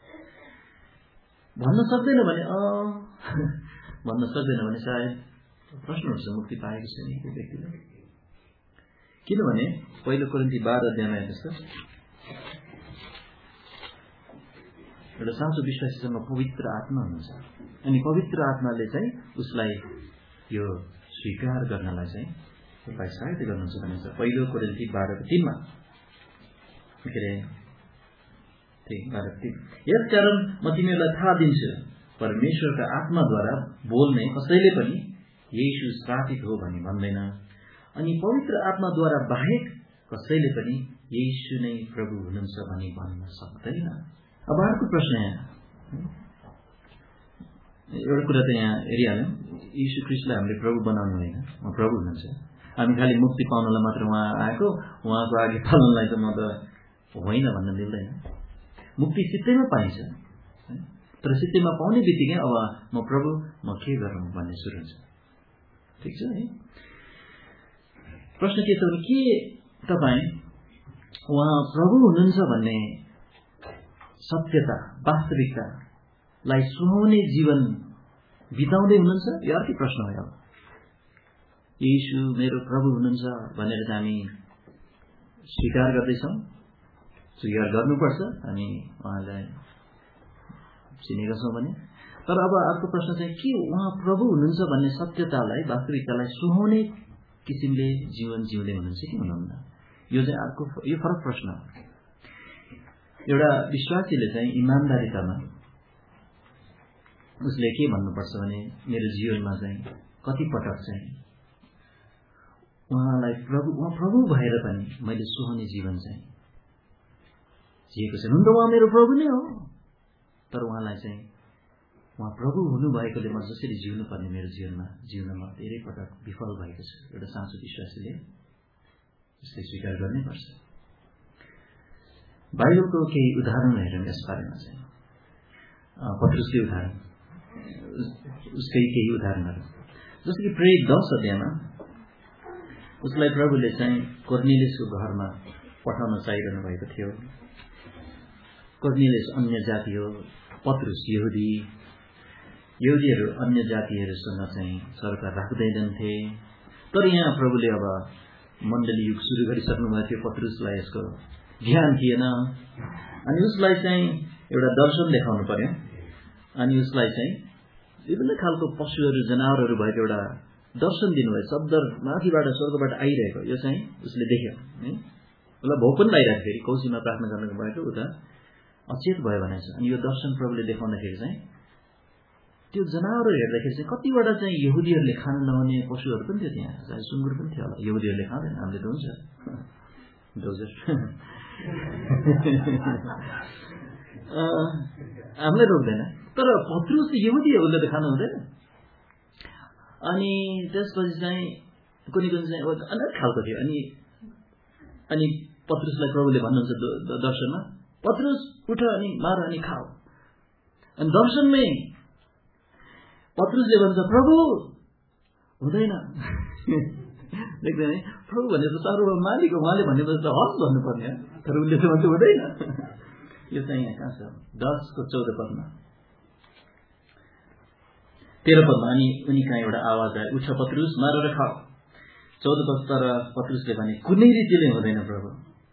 [SPEAKER 1] भन्न सक्दैन भने भन्न सक्दैन भने सायद प्रश्न हुन्छ, मुक्ति पाएको छैन त्यो व्यक्तिले। किनभने पहिलो कोरिन्थी 12 अध्यायमा हेर्नुहोस् त, एउटा साँचो विश्वासीसँग पवित्र आत्मा हुन्छ अनि पवित्र आत्माले चाहिँ उसलाई यो स्वीकार गर्नलाई चाहिँ उसलाई सहायता गर्नुहुन्छ भनिन्छ। पहिलो कोरिन्थी 12:3 मा के अरे 12:3, यसकारण म तिमीहरूलाई थाहा दिन्छु, परमेश्वरका आत्माद्वारा बोल्ने कसैले पनि येशू श्रापित हो भनी भन्दैन, अनि पवित्र आत्माद्वारा बाहेक कसैले पनि येशू नै प्रभु हुनुहुन्छ भनी भन्न सक्दैन। अब अर्को प्रश्न यहाँ, एउटा कुरा त यहाँ हेरिहाल्यौँ, येशू ख्रीष्टलाई हामीले प्रभु बनाउनु होइन, उहाँ प्रभु हुनुहुन्छ। हामी खालि मुक्ति पाउनलाई मात्र उहाँ आएको, उहाँको आगे पालनलाई त म त होइन भन्न मिल्दैन। मुक्ति सित्तैमा पाइन्छ, तर सित्तैमा पाउने बित्तिकै अब म प्रभु म के गरौँ भन्ने सुरु हुन्छ। ठिक छ है। प्रश्न के छ भने, के तपाईँ उहाँ प्रभु हुनुहुन्छ भन्ने सत्यता, वास्तविकतालाई सुहाउने जीवन बिताउँदै हुनुहुन्छ? यो अर्कै प्रश्न हो। अब येशू मेरो प्रभु हुनुहुन्छ भनेर चाहिँ हामी स्वीकार गर्दैछौँ, स्वीकार गर्नुपर्छ, अनि उहाँलाई चिनेका छौँ भने। तर अब अर्को प्रश्न चाहिँ के उहाँ प्रभु हुनुहुन्छ भन्ने सत्यतालाई, वास्तविकतालाई सुहाउने किसिमले जीवन जिउँदै हुनुहुन्छ कि हुनुहुन्न? यो चाहिँ अर्को, यो फरक प्रश्न हो। एउटा विश्वासीले चाहिँ इमानदारितामा उसले के भन्नुपर्छ भने, मेरो जीवनमा चाहिँ कति पटक चाहिँ उहाँलाई प्रभु भएर पनि मैले सुहाउने जीवन चाहिँ जिएको छैन। हुन त उहाँ मेरो प्रभु नै हो, तर उहाँलाई चाहिँ उहाँ प्रभु हुनुभएकोले म जसरी जिउनु पर्ने मेरो जीवनमा धेरै पटक विफल भएको छ। एउटा साँचो विश्वासीले यसलाई स्वीकार गर्नै पर्छ। बाइबलको केही उदाहरण हेरौँ यस बारेमा चाहिँ। पत्रुसको उदाहरण, उसकै केही उदाहरणहरू, जस्तो कि प्रेरित 10 अध्यायमा उसलाई प्रभुले चाहिँ कोर्नेलियसको घरमा पठाउन चाहिरहनु भएको थियो। कोर्नेलियस अन्य जाति हो, पत्रुस यहुदीहरू अन्य जातिहरूसँग चाहिँ सरकार राख्दैनथे। तर यहाँ प्रभुले अब मण्डली युग सुरु गरिसक्नु भएको थियो। पत्रुसलाई यसको ज्ञान थिएन, अनि उसलाई चाहिँ एउटा दर्शन देखाउनु पर्यो। अनि उसलाई चाहिँ विभिन्न खालको पशुहरू जनावरहरू भएको एउटा दर्शन दिनुभयो। शब्द माथिबाट स्वर्गबाट आइरहेको यो चाहिँ उसले देख्यो है। उसलाई भोक पनि लागिरहेको, फेरि कौशीमा प्रार्थना गर्नुको भएको उता अचेत भयो भनेको छ। अनि यो दर्शन प्रभुले देखाउँदाखेरि चाहिँ त्यो जनावरहरू हेर्दाखेरि चाहिँ कतिवटा चाहिँ यहुदीहरूले खान नहुने पशुहरू पनि थियो त्यहाँ। चाहे सुँगुर पनि थियो होला, यहुदीहरूले खाँदैन, हामीले त हुन्छ डोजर हामीले रोक्दैन, तर पत्रुस यहुदीहरूले त खानु हुँदैन। अनि त्यसपछि चाहिँ कुनै चाहिँ अनेक खालको थियो। अनि पत्रुसलाई प्रभुले भन्नुहुन्छ दर्शनमा, पत्रुस उठ अनि मार अनि खाऊ। अनि दर्शनमै पत्रुसले भन्छ प्रभु हुँदैन। देख्दैन है, प्रभु भने त सार्वभौम मालिक हो, उहाँले भनेपछि त हस् भन्नुपर्ने, तर उसले त भन्छ हुँदैन। यो चाहिँ यहाँ कहाँ छ? 10 को 14 पदमा 13 पदमा अनि उनी कहाँ एउटा आवाज आयो, उठ पत्रुस मार र खाऊ। 14 पद, तर पत्रुसले भने कुनै रीतिले हुँदैन प्रभु,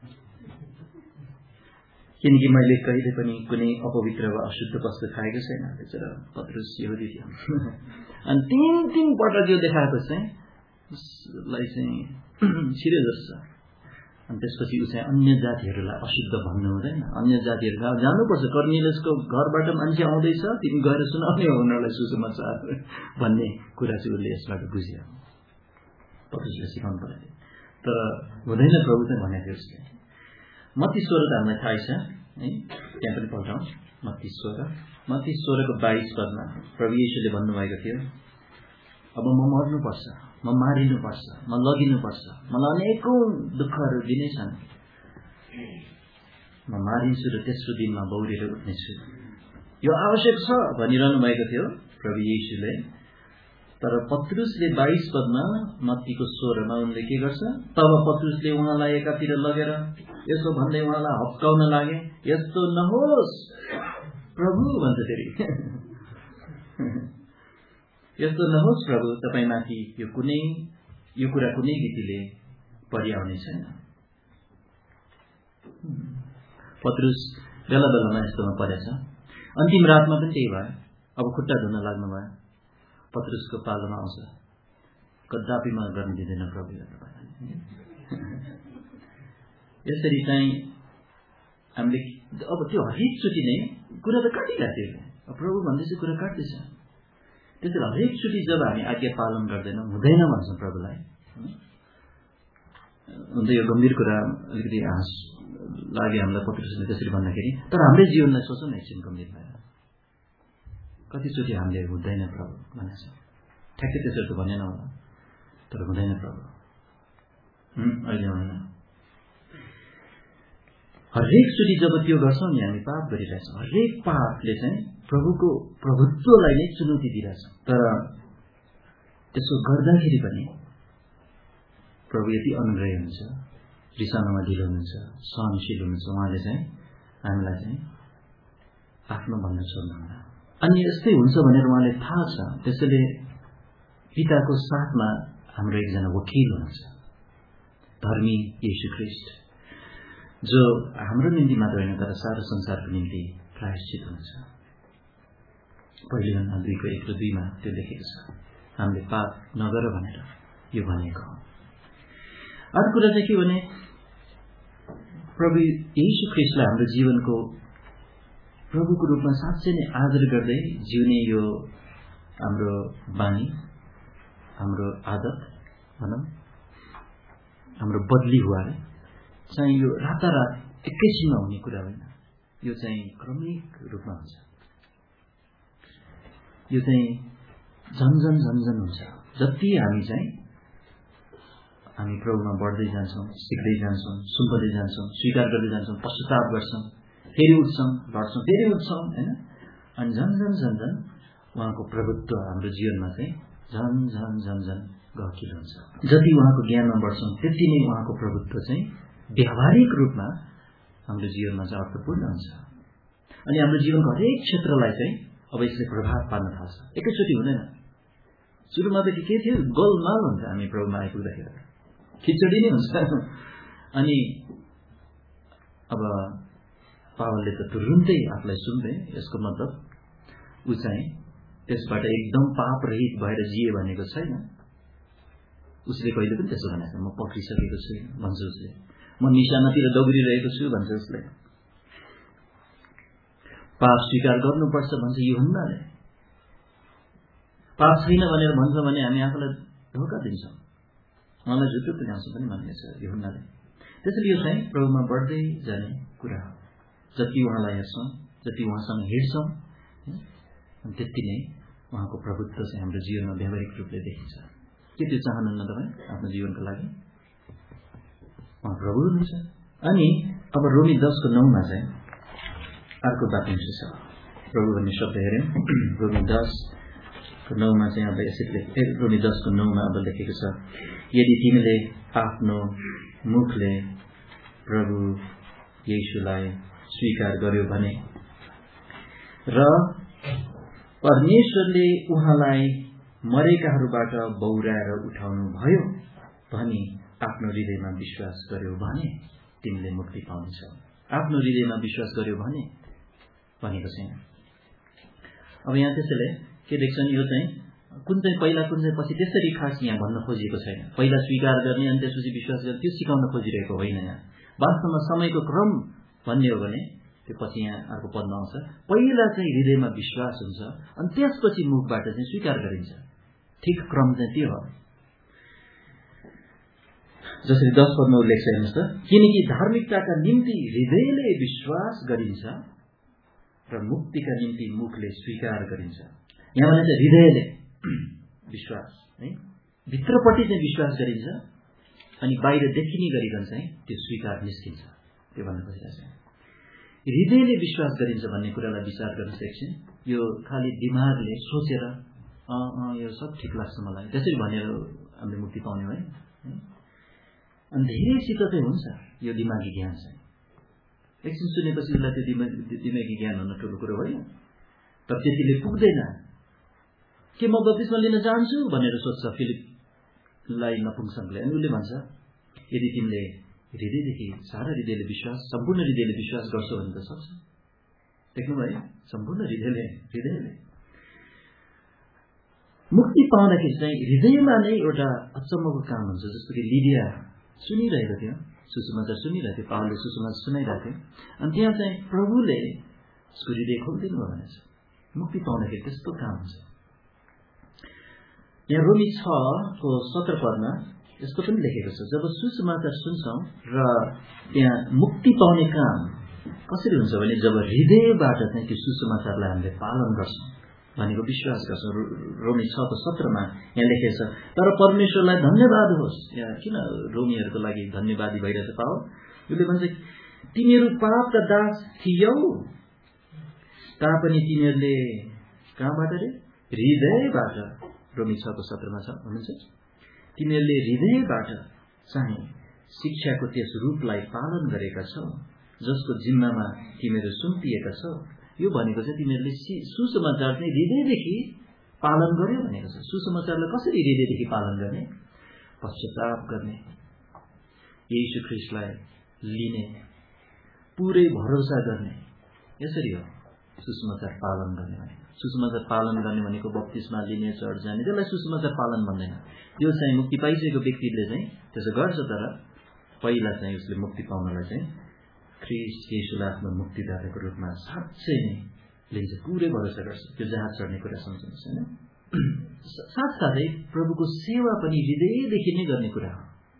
[SPEAKER 1] किनकि मैले कहिले पनि कुनै अपवित्र वा अशुद्ध वस्तु खाएको छैन। बेचारा पत्रुस यहुदी थियो। अनि 3 पटक यो देखाएको चाहिँ उसलाई चाहिँ छिरे जस्तो। अनि त्यसपछि ऊ चाहिँ अन्य जातिहरूलाई अशुद्ध भन्नु हुँदैन, अन्य जातिहरू जानुपर्छ। कर्नेलियसको घरबाट मान्छे आउँदैछ, तिमी गएर सुनाउने हो उनीहरूलाई सुसमाचार भन्ने कुरा चाहिँ उसले यसबाट बुझ्यो। पत्रुसले सिकाउनु पर्यो, तर हुँदैन प्रभु चाहिँ भनेको थियो उसले। मत्ती 16 त हामीलाई थाहै छ है, त्यहाँ पनि पल्टाउँ। मत्ती 16 को 22 पदमा प्रभु येशूले भन्नुभएको थियो, अब म मर्नुपर्छ, म मारिनुपर्छ, म लगिनुपर्छ, मलाई अनेकौं दुःखहरू दिनेछन्, म मारिन्छु र तेस्रो दिनमा बौरेर उठ्नेछु, यो आवश्यक छ भनिरहनु भएको थियो प्रभु येशूले। तर पत्रुसले 22 पदमा मत्तीको 16 मा उनले के गर्छ, तब पत्रुसले उहाँलाई एकातिर लगेर यसो भन्दै उहाँलाई हप्काउन लागे, यस्तो नहोस् प्रभु भन्छ फेरि। यस्तो नहोस् प्रभु, तपाईमाथि यो कुरा कुनै रीतिले परिआउने छैन। पत्रुस बेला बेलामा यस्तोमा परेछ। अन्तिम रातमा पनि त्यही भयो। अब खुट्टा धुन लाग्नु भयो। पत्रुसको पालोमा आउँछ, कदापि म गर्न दिँदैन प्रभुले तपाईलाई। यसरी चाहिँ हामीले अब त्यो हरेकचोटि नै कुरा त काटिरहेको थियो। प्रभु भन्दैछ कुरा काट्दैछ। त्यसैले हरेकचोटि जब हामी आज्ञा पालन गर्दैनौँ, हुँदैन भन्छौँ प्रभुलाई। अन्त यो गम्भीर कुरा अलिकति हाँस लाग्यो हामीलाई पत्रुसले त्यसरी भन्दाखेरि। तर हाम्रै जीवनलाई सोचौँ न एकछिन गम्भीर भएर। कतिचोटि हामीले हुँदैन प्रभु भनेको छ, ठ्याक्कै त्यसरी त भनेन होला, तर हुँदैन प्रभु अहिले होइन। हरेकचोटि जब त्यो गर्छौँ नि हामी पाप गरिरहेछौँ। हरेक पापले चाहिँ प्रभुको प्रभुत्वलाई नै चुनौती दिइरहेछ। तर त्यसो गर्दाखेरि पनि प्रभु यति अनुग्रही हुनुहुन्छ, रिसाउनमा ढिलो हुनुहुन्छ, सहनशील हुनुहुन्छ। उहाँले चाहिँ हामीलाई चाहिँ आफ्नो भन्न छोड्नुहुन्न। अनि यस्तै हुन्छ भनेर उहाँले थाहा छ। त्यसैले पिताको साथमा हाम्रो एकजना वकिल हुनुहुन्छ, धर्मी येशू ख्रीष्ट, जो हाम्रो निम्ति मात्र होइन तर सारा संसारको निम्ति प्रायश्चित हुनुहुन्छ। पहिले 2:1-2 मा त्यो लेखेको छ, हामीले पाप नगर भनेर यो भनेको हो। अर्को कुरा चाहिँ के भने, प्रभु येशू ख्रीष्टलाई हाम्रो जीवनको प्रभुको रूपमा साँच्चै नै आदर गर्दै जिउने यो हाम्रो बानी, हाम्रो आदत भनौँ, हाम्रो बदली हुआ चाहिँ यो रातारात एकैछिनमा हुने कुरा होइन, यो चाहिँ क्रमिक रूपमा हुन्छ। यो चाहिँ झन्झन झन्झन हुन्छ। जति हामी प्रभुमा बढ्दै जान्छौँ, सिक्दै जान्छौँ, सुम्पदै जान्छौँ, स्वीकार गर्दै जान्छौँ, पश्चाताप गर्छौँ, फेरि उठ्छौँ, लड्छौँ, फेरि उठ्छौँ होइन। अनि झन्झन झन्झन उहाँको प्रभुत्व हाम्रो जीवनमा चाहिँ झन्झन झन्झन गहकिलो हुन्छ। जति उहाँको ज्ञानमा बढ्छौँ त्यति नै उहाँको प्रभुत्व चाहिँ व्यावहारिक रूपमा हाम्रो जीवनमा चाहिँ अर्थपूर्ण हुन्छ। अनि हाम्रो जीवनको हरेक क्षेत्रलाई चाहिँ अब यसले प्रभाव पार्न थाल्छ। एकैचोटि हुँदैन। सुरुमा त के थियो, गोलमाल हुन्छ। हामी प्रभुमा आइपुग्दाखेरि खिचडी नै हुन्छ। अनि अब पावलले त तुरुन्तै आफूलाई सुन्दै, यसको मतलब ऊ चाहिँ त्यसबाट एकदम पाप रहित भएर जिए भनेको छैन। उसले कहिले पनि त्यसो भनेको, म पक्रिसकेको छु भन्छ उसले, म निशानातिर दौडिरहेको छु भन्छ उसले। पाप स्वीकार गर्नुपर्छ भन्छ यूहन्नाले। पाप छैन भनेर भन्छ भने हामी आफूलाई धोका दिन्छौँ, उहाँलाई झुटो तुल्याउँछौँ पनि भन्ने छ यूहन्नाले। त्यसैले यो चाहिँ प्रभुमा बढ्दै जाने कुरा हो। जति उहाँलाई हेर्छौँ, जति उहाँसँग हिँड्छौँ, त्यति नै उहाँको प्रभुत्व चाहिँ हाम्रो जीवनमा व्यावहारिक रूपले देखिन्छ। के त्यो चाहनुहुन्न तपाईँ आफ्नो जीवनको लागि? उहाँ प्रभु हुनुहुन्छ। अनि अब रोमी 10:9 चाहिँ अर्को वाक्यांश छ। प्रभु भन्ने शब्द हेऱ्यौँ। रोमी 10:9 चाहिँ अब यसरी रोमी 10:9 अब लेखेको छ, यदि तिमीले आफ्नो मुखले प्रभु येशूलाई स्वीकार गर्यो भने र परमेश्वरले उहाँलाई मरेकाहरूबाट बौराएर उठाउनु भयो भनी आफ्नो हृदयमा विश्वास गर्यो भने तिमीले मुक्ति पाउनेछौ। आफ्नो हृदयमा विश्वास गर्यो भने भनेको छैन। अब यहाँ त्यसैले के देख्छन्, यो चाहिँ कुन चाहिँ पहिला कुन चाहिँ पछि त्यसरी खास यहाँ भन्न खोजिएको छैन। पहिला स्वीकार गर्ने अनि त्यसपछि विश्वास गर्ने त्यो सिकाउन खोजिरहेको होइन। यहाँ वास्तवमा समयको क्रम भन्ने हो भने त्यो पछि यहाँ अर्को पदमा आउँछ। पहिला चाहिँ हृदयमा विश्वास हुन्छ अनि त्यसपछि मुखबाट चाहिँ स्वीकार गरिन्छ। ठिक क्रम चाहिँ त्यो हो। जसरी 10 पदमा उल्लेख छ हेर्नुहोस् त, किनकि धार्मिकताका निम्ति हृदयले विश्वास गरिन्छ र मुक्तिका निम्ति मुखले स्वीकार गरिन्छ। यहाँ भने चाहिँ हृदयले विश्वास है, भित्रपट्टि चाहिँ विश्वास गरिन्छ अनि बाहिर देखिने गरिकन चाहिँ त्यो स्वीकार निस्किन्छ। त्यो भन्न खोजिरहेको छ। हृदयले विश्वास गरिन्छ भन्ने कुरालाई विचार गर्न सक्छौँ। यो खालि दिमागले सोचेर यो सब ठिक लाग्छ मलाई त्यसरी भनेर हामीले मुक्ति पाउने है। अनि धेरैसित चाहिँ हुन्छ यो दिमागी ज्ञान चाहिँ। एकछिन सुनेपछि उसलाई त्यो दिमागी ज्ञान हुन ठुलो कुरो होइन, तर त्यतिले पुग्दैन। के म बप्तिस्मा लिन चाहन्छु भनेर सोध्छ फिलिपलाई नपुंसकले। अनि उसले भन्छ, यदि तिमीले हृदयदेखि सारा हृदयले विश्वास, सम्पूर्ण हृदयले विश्वास गर्छौ भने त सक्छ। देख्नुभयो, सम्पूर्ण हृदयले मुक्ति पाउँदाखेरि चाहिँ हृदयमा नै एउटा अचम्मको काम हुन्छ। जस्तो कि लिडिया सुनिरहेको थियो, सुसमाचार सुनिरहेको थियो, पावलले सुसमाचार सुनाइरहेको थियो, अनि त्यहाँ चाहिँ प्रभुले उसको हृदय खोलिदिनु भयो भनेछ। मुक्ति पाउँदाखेरि त्यस्तो काम हुन्छ। यहाँ रोमी 6:17 पदमा यस्तो पनि लेखेको छ, जब सुसमाचार सुन्छौँ र त्यहाँ मुक्ति पाउने काम कसरी हुन्छ भने जब हृदयबाट चाहिँ त्यो सुसमाचारलाई हामीले पालन गर्छौँ भनेको विश्वास गर्छौँ। रोमी 6:17 यहाँ लेखेको छ, तर परमेश्वरलाई धन्यवाद होस्। यहाँ किन रोमीहरूको लागि धन्यवादी भइरहेछ पावल? उसले भन्छ, तिमीहरू पापका दास थियौ तापनि तिमीहरूले कहाँबाट रे? हृदयबाट। रोमी 6:17 छ भन्नुहुन्छ, तिमीहरूले हृदयबाट चाहिँ शिक्षाको त्यस रूपलाई पालन गरेका छौ जसको जिम्मामा तिमीहरू सुम्पिएका छौ। यो भनेको चाहिँ तिमीहरूले सुसमाचार चाहिँ हृदयदेखि पालन गर्यो भनेको छ। सुसमाचारलाई कसरी हृदयदेखि पालन गर्ने? पश्चाताप गर्ने, येशू ख्रीष्टलाई लिने, पुरै भरोसा गर्ने, यसरी हो सुसमाचार पालन गर्ने भनेको। सुसमाचार पालन गर्ने भनेको बप्तिस्मा लिने, चर्च जाने, त्यसलाई सुसमाचार पालन भन्दैन। त्यो चाहिँ मुक्ति पाइसकेको व्यक्तिले चाहिँ त्यसो गर्छ, तर पहिला चाहिँ उसले मुक्ति पाउनलाई चाहिँ ख्रीष्ट येशूलाई आफ्नो मुक्तिदाताको रूपमा साँच्चै नै लिन्छ, पुरै भरोसा गर्छ। त्यो जहाज चढ्ने कुरा सम्झिनुहोस् होइन। साथसाथै प्रभुको सेवा पनि हृदयदेखि नै गर्ने कुरा हो।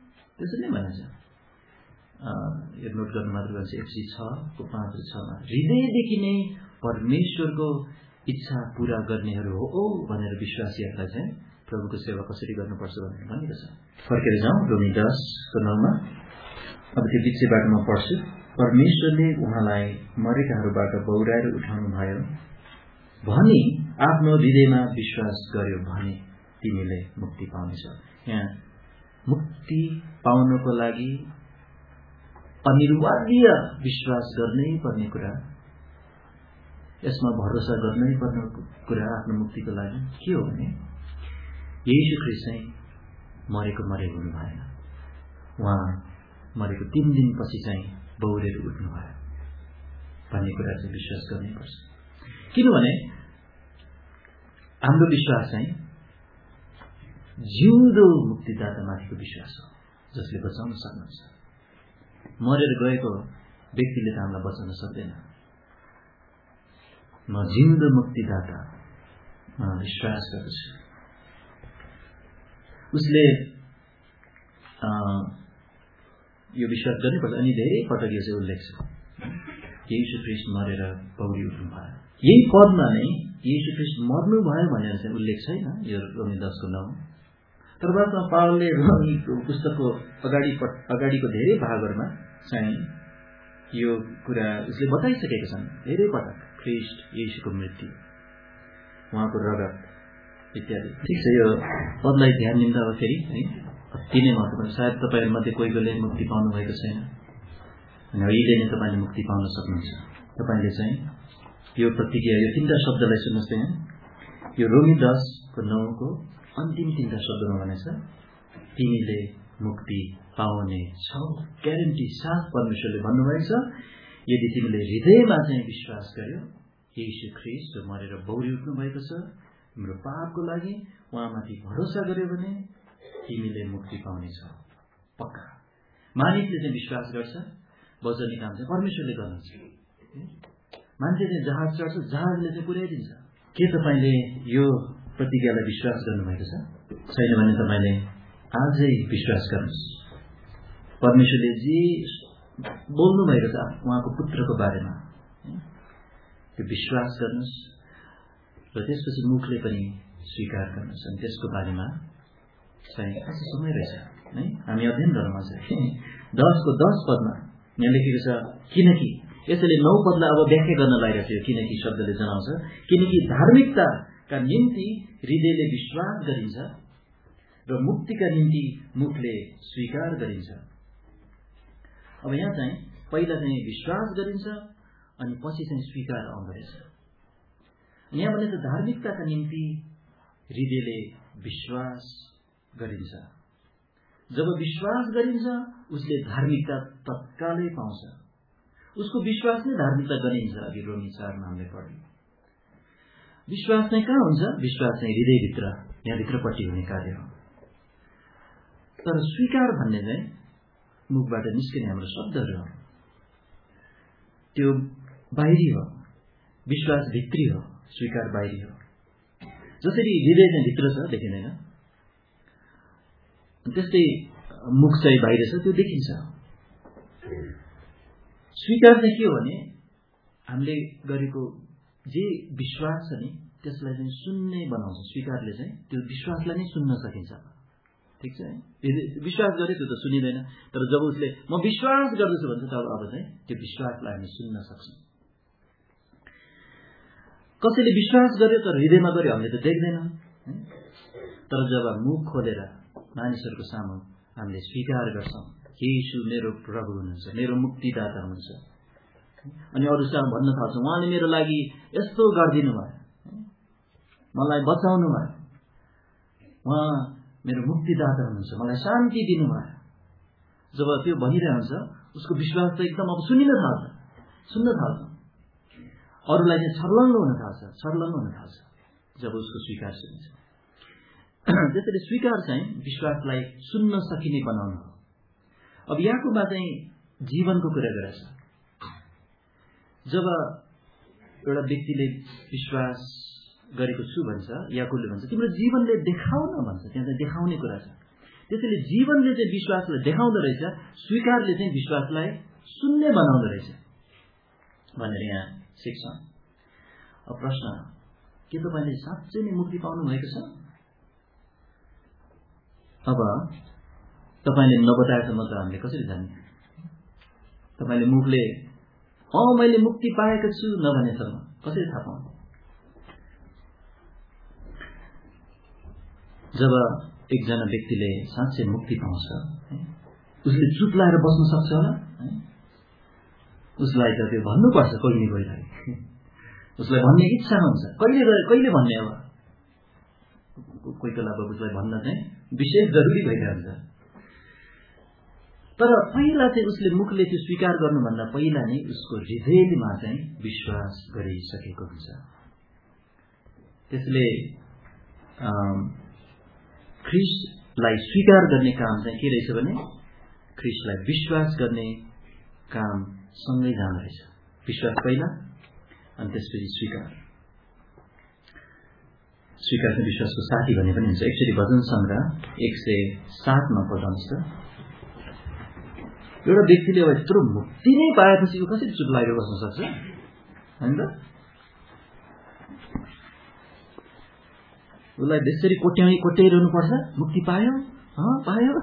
[SPEAKER 1] त्यसरी नै भनेछ। यो नोट गर्नु मात्र भन्छ एफसी 6:5 र 6 मा हृदयदेखि नै परमेश्वरको इच्छा पूरा गर्नेहरू हो भनेर विश्वासीहरूलाई चाहिँ प्रभुको सेवा कसरी गर्नुपर्छ भनेर भनेको छ। फर्केर जाउँ रोमी 10:9 मा। अब त्यो बिचबाट म पढ्छु। परमेश्वरले उहाँलाई मरेकाहरूबाट बौराएर उठाउनु भयो भनी आफ्नो हृदयमा विश्वास गर्यो भने तिमीले मुक्ति पाउनेछ। यहाँ मुक्ति पाउनको लागि अनिवार्य विश्वास गर्नै पर्ने कुरा, यसमा भरोसा गर्नै पर्ने कुरा आफ्नो मुक्तिको लागि के हो भने येशू ख्रीष्ट चाहिँ मरेको हुनु भएन। उहाँ मरेको 3 दिनपछि चाहिँ बौरेर उठ्नु भयो भन्ने कुरा चाहिँ विश्वास गर्नै पर्छ। किनभने हाम्रो विश्वास चाहिँ जिउँदो मुक्तिदातामाथिको विश्वास हो जसले बचाउन सक्नुहुन्छ। मरेर गएको व्यक्तिले त हामीलाई बचाउन सक्दैन। म जिउँदो मुक्तिदातामा विश्वास गर्दछु। उसले यो विश्वास गर्नुपर्छ। अनि धेरै पटक यो चाहिँ उल्लेख छ येशू ख्रीष्ट मरेर पौडी उठ्नु भयो। यही पदमा नै येशू ख्रीष्ट मर्नु भयो भनेर चाहिँ उल्लेख छैन यो रोमी 10:9। तर बादमा पावलले रोमीको पुस्तकको अगाडिको धेरै भागहरूमा चाहिँ यो कुरा उसले बताइसकेका छन् धेरै पटक। ख्रीष्ट येशूको मृत्यु, उहाँको रगत इत्यादि। ठिक छ, यो पदलाई ध्यान दिँदा अब फेरि है अति नै महत्त्वपूर्ण। सायद तपाईँहरूमध्ये कोही मुक्ति पाउनु भएको छैन अनि अहिले नै तपाईँले मुक्ति पाउन सक्नुहुन्छ। तपाईँले चाहिँ यो प्रतिज्ञा, यो 3टा शब्दलाई सुन्नुहोस् यहाँ। यो रोमी 10:9 को अन्तिम 3टा शब्दमा भनेछ तिमीले मुक्ति पाउने छौ। ग्यारेन्टी साथ परमेश्वरले भन्नुभएको छ यदि तिमीले हृदयमा चाहिँ विश्वास गर्यो येशू ख्रीष्ट मरेर बौरी उठ्नु भएको छ तिम्रो पापको लागि, उहाँमाथि भरोसा गर्यो भने तिमीले मुक्ति पाउनेछौ। पक्का। मानिसले चाहिँ विश्वास गर्छ, बचाउने काम चाहिँ परमेश्वरले गर्नुहुन्छ। मान्छे चाहिँ जहाज चढ्छ, जहाजले चाहिँ पुर्याइदिन्छ। के तपाईँले यो प्रतिज्ञालाई विश्वास गर्नुभएको छ? छैन भने तपाईँले आजै विश्वास गर्नुहोस्। परमेश्वरले जे बोल्नु भएको छ उहाँको पुत्रको बारेमा त्यो विश्वास गर्नुहोस् र त्यसपछि मुखले पनि स्वीकार गर्नुहोस्। अनि त्यसको बारेमा चाहिँ अझै समय रहेछ है, हामी अध्ययन गरौँ अझै। 10:10 पदमा यहाँ लेखेको छ किनकि, यसैले 9 पदलाई अब व्याख्या गर्न लागिरहेको थियो। किनकि शब्दले जनाउँछ किनकि धार्मिकताका निम्ति हृदयले विश्वास गरिन्छ र मुक्तिका निम्ति मुखले स्वीकार गरिन्छ। अब यहाँ चाहिँ पहिला चाहिँ विश्वास गरिन्छ अनि पछि चाहिँ स्वीकार आउँदो रहेछ। यहाँ भने त धार्मिकताका निम्ति हृदयले विश्वास गरिन्छ। जब विश्वास गरिन्छ उसले धार्मिकता तत्कालै पाउँछ। उसको विश्वास नै धार्मिकता गरिन्छ। अघि रोमी 4 मा हामीले पढ्यौं। विश्वास चाहिँ कहाँ हुन्छ? विश्वास चाहिँ हृदयभित्र, यहाँभित्रपट्टि हुने कार्य हो। तर स्वीकार भन्ने चाहिँ मुखबाट निस्किने हाम्रो शब्दहरू हो, त्यो बाहिरी हो। विश्वास भित्री हो, स्वीकार बाहिरी हो। जसरी हृदय चाहिँ भित्र छ देखिँदैन, त्यस्तै मुख चाहिँ बाहिर छ त्यो देखिन्छ। स्वीकार चाहिँ के हो भने हामीले गरेको जे विश्वास छ नि त्यसलाई चाहिँ सुन्ने बनाउँछ। स्वीकारले चाहिँ त्यो विश्वासलाई नै सुन्न सकिन्छ। ठीक छ, विश्वास गरे त्यो त सुनिँदैन। तर जब उसले म विश्वास गर्दछु भन्छ तब अब चाहिँ त्यो विश्वासलाई हामी सुन्न सक्छौँ। कसैले विश्वास गर्यो तर हृदयमा गर्यो हामीले त देख्दैनौँ। तर जब मुख खोलेर मानिसहरूको सामु हामीले स्वीकार गर्छौँ येशू मेरो प्रभु हुनुहुन्छ, मेरो मुक्तिदाता हुनुहुन्छ, अनि अरूसँग भन्न थाल्छौँ उहाँले मेरो लागि यस्तो गरिदिनु भयो, मलाई बचाउनु भयो, उहाँ मेरो मुक्तिदाता हुनुहुन्छ, मलाई शान्ति दिनुभयो। जब त्यो भनिरहन्छ उसको विश्वास त एकदम अब सुन्न थाल्छ। अरूलाई चाहिँ छर्लङ्ग हुन थाल्छ जब उसको स्वीकार सुनिन्छ। त्यसैले स्वीकार चाहिँ विश्वासलाई सुन्न सकिने बनाउनु हो। अब याकुबमा चाहिँ जीवनको कुरा गरेछ। जब एउटा व्यक्तिले विश्वास गरेको छु भन्छ, याकुबले भन्छ तिम्रो जीवनले देखाउन भन्छ। त्यहाँ चाहिँ देखाउने कुरा छ। त्यसैले जीवनले चाहिँ विश्वासलाई देखाउँदो रहेछ, स्वीकारले चाहिँ विश्वासलाई शून्य बनाउँदो रहेछ भनेर यहाँ सिक्छौँ। अब प्रश्न, के तपाईले साँच्चै नै मुक्ति पाउनु भएको छ? अब तपाईले नबताएसम्म त हामीले कसरी जान्ने? तपाईले मुखले मैले मुक्ति पाएको छु नभनेसम्म कसरी थाहा पाउनु? जब एकजना व्यक्तिले साँच्चै मुक्ति पाउँछ, उसले चुप लाएर बस्न सक्छ होला? उसलाई त त्यो भन्नुपर्छ कोही न कोहीलाई, उसलाई भन्ने इच्छा हुन्छ। कहिले भन्ने? अब कोही बेला उसलाई भन्न चाहिँ विशेष जरुरी भइरहन्छ। तर पहिला चाहिँ उसले मुखले त्यो स्वीकार गर्नुभन्दा पहिला नै उसको हृदयमा चाहिँ विश्वास गरिसकेको हुन्छ। त्यसले ख्रीष्टलाई स्वीकार गर्ने काम चाहिँ के रहेछ भने ख्रीष्टलाई विश्वास गर्ने काम सँगै जाँदो रहेछ। विश्वास पहिला अनि त्यसपछि स्वीकार। स्वीकार चाहिँ विश्वासको साथी भन्ने पनि हुन्छ। एकचोटि भजन सङ्ग्रह 107 मा पढ्नुहोस् त। एउटा व्यक्तिले अब यत्रो मुक्ति नै पाएपछि ऊ कसरी चुप लागेर बस्न सक्छ? हैन त? उसलाई त्यसरी कोट्याइरहनु पर्छ। मुक्ति पायो पायो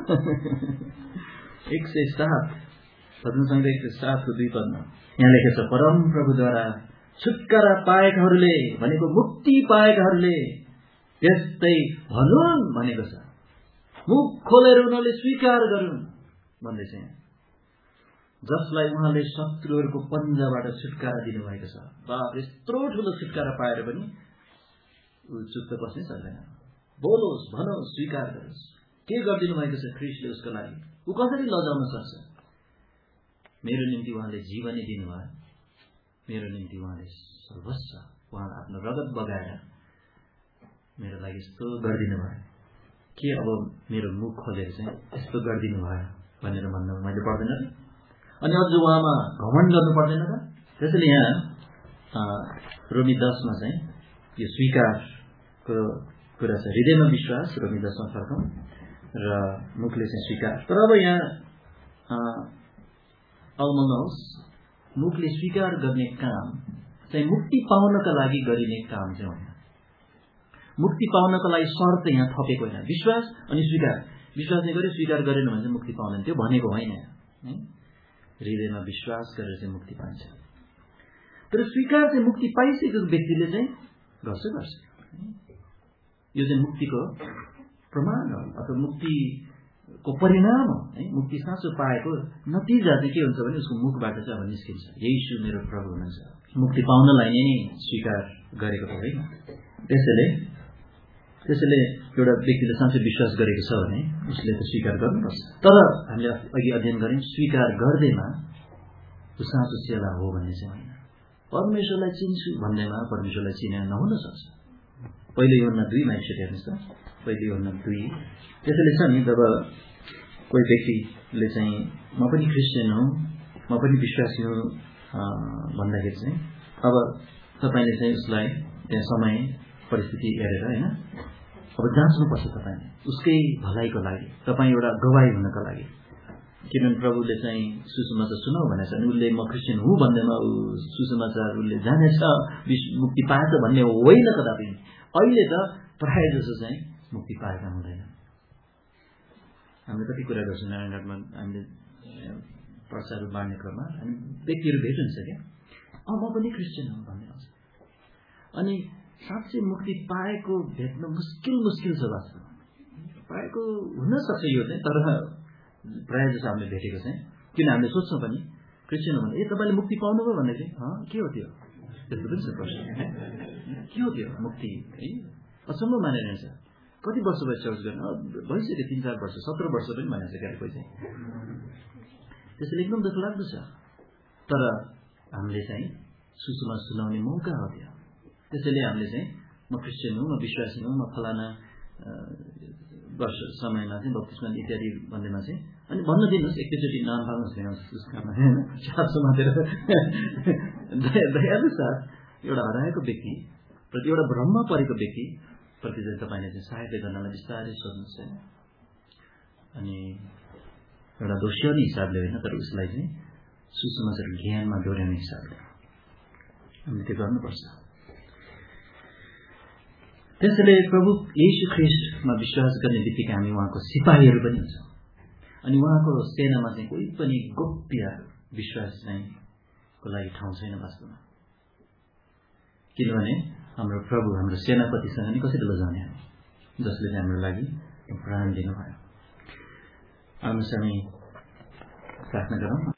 [SPEAKER 1] 107 भजन सङ्ग्रह 107 को 2 पदमा यहाँ लेखेको छ, परम प्रभुद्वारा छुटकारा पाएकाहरूले भनेको मुक्ति पाएकाहरूले त्यस्तै भनुन् भनेको छ। मुख खोलेर उनीहरूले स्वीकार गरून् भन्दैछ यहाँ। जसलाई उहाँले शत्रुहरूको पन्जाबाट छुटकारा दिनुभएको छ। बाप, यत्रो ठुलो छुटकारा पाएर पनि ऊ चुप त बस्नै सक्दैन। बोलोस्, भनोस्, स्वीकार गरोस्। के गरिदिनु भएको छ ख्रीष्टले उसको लागि? ऊ कसरी लजाउन सक्छ? मेरो निम्ति उहाँले जीवनै दिनुभयो। मेरो निम्ति उहाँले सर्वस्व, उहाँले आफ्नो रगत बगाएर मेरो लागि यस्तो गरिदिनु भयो। के अब मेरो मुख खोलेर चाहिँ यस्तो गरिदिनु भयो भनेर भन्न मैले पर्दैन र? अनि अझ उहाँमा घमण्ड गर्नु पर्दैन र? त्यसैले यहाँ रोमी 10 मा चाहिँ यो स्वीकारको कुरा छ। हृदयमा विश्वास, रोमी 10 मा फर्कौं, र मुखले चाहिँ स्वीकार। तर अब यहाँ अलमल्नुहोस्, मुखले स्वीकार गर्ने काम चाहिँ मुक्ति पाउनका लागि गरिने काम चाहिँ होइन। मुक्ति पाउनको लागि शर्त यहाँ थपेको होइन। विश्वास अनि स्वीकार। विश्वास नै गरे स्वीकार गरेन भने चाहिँ मुक्ति पाउँदैन, त्यो भनेको होइन। हृदयमा विश्वास गरेर चाहिँ मुक्ति पाइन्छ। तर स्वीकार चाहिँ मुक्ति पाइसकेको व्यक्तिले चाहिँ गर्छ। यो चाहिँ मुक्तिको प्रमाण हो अथवा मुक्तिको परिणाम हो। मुक्ति साँचो पाएको नतिजा चाहिँ के हुन्छ भने उसको मुखबाट चाहिँ अब निस्किन्छ, येशू मेरो प्रभु हुनुहुन्छ। मुक्ति पाउनलाई नै स्वीकार गरेको त होइन। त्यसैले एउटा व्यक्तिले साँच्चै विश्वास गरेको छ भने उसले त स्वीकार गर्नुपर्छ। तर हामीले अघि अध्ययन गर्यौं, स्वीकार गर्दैमा ऊ साँचो चेला हो भन्ने चाहिँ होइन। परमेश्वरलाई चिन्छु भन्दैमा परमेश्वरलाई चिने नहुन सक्छ। पहिलो योहन्ना 2 मा यसरी हेर्नुहोस् त। पहिलो योहन्ना 2। त्यसैले छ नि, जब कोही व्यक्तिले चाहिँ म पनि क्रिस्चियन हुँ, म पनि विश्वासी हुँ भन्दाखेरि चाहिँ अब तपाईले चाहिँ उसलाई त्यहाँ समय परिस्थिति हेरेर हैन अब जाँच्नुपर्छ तपाईले उसकै भलाइको लागि, तपाईँ एउटा गवाही हुनका लागि। किनभने प्रभुले चाहिँ सुसमाचार सुनाऊ भनेछ अनि उसले म क्रिस्चियन हुँ भन्दैमा ऊ सुसमाचार उसले जानेछ, मुक्ति पाएछ भन्ने होइन कदापि। अहिले त प्राय जसो चाहिँ मुक्ति पाएका हुँदैन। हामीले कति कुरा गर्छौँ नारायणघाटमा, हामीले प्रचार बाँड्ने क्रममा अनि व्यक्तिहरू भेटिन्छ क्या, म पनि क्रिस्चियन हुँ भन्ने आउँछ। अनि साँच्चै मुक्ति पाएको भेट्न मुस्किल छ वास्तवमा। पाएको हुन सक्छ यो चाहिँ, तर प्राय जसो हामीले भेटेको चाहिँ, किन हामीले सोच्छौँ पनि क्रिस्चियन हो भने तपाईँले मुक्ति पाउनुभयो भन्दाखेरि के हो त्यो, त्यस्तो पनि छ प्रश्न। के हो त्यो मुक्ति है? अचम्म मानेर हिँड्छ। कति वर्ष भयो चर्च गर्न? भइसक्यो 3-4 वर्ष, 17 वर्ष पनि भनेको छ कोही चाहिँ। त्यसैले एकदम दुःख लाग्दो छ। तर हामीले चाहिँ सुसमाचार सुनाउने मौका हो त्यो। त्यसैले हामीले चाहिँ म क्रिस्चियन हुँ, म विश्वासी हुँ, म फलाना वर्ष समयमा चाहिँ बप्तिस्मा इत्यादि भन्दैमा चाहिँ अनि भन्न दिनुहोस्, एकैचोटि नाम फाल्नुहोस् होइन, समातेर दयालु साथ एउटा हराएको व्यक्ति प्रति, एउटा भ्रममा परेको व्यक्ति प्रति चाहिँ तपाईँले चाहिँ सहायता गर्नलाई बिस्तारै सोध्नुहोस् होइन। अनि एउटा दोस्याउने हिसाबले होइन, तर उसलाई चाहिँ सुसमाचार ज्ञानमा डोर्याउने हिसाबले हामीले त्यो गर्नुपर्छ। त्यसैले प्रभु येशू ख्रीष्टमा विश्वास गर्ने बित्तिकै हामी उहाँको सिपाहीहरू पनि हुन्छौँ। अनि उहाँको सेनामा चाहिँ कोही पनि गोप्य विश्वास चाहिँ को लागि ठाउँ छैन वास्तवमा। किनभने हाम्रो प्रभु हाम्रो सेनापतिसँग नि कसरी लजाउने हामी, जसले चाहिँ हाम्रो लागि प्राण दिनुभयो। आउनुहोस् हामी प्रार्थना गरौँ।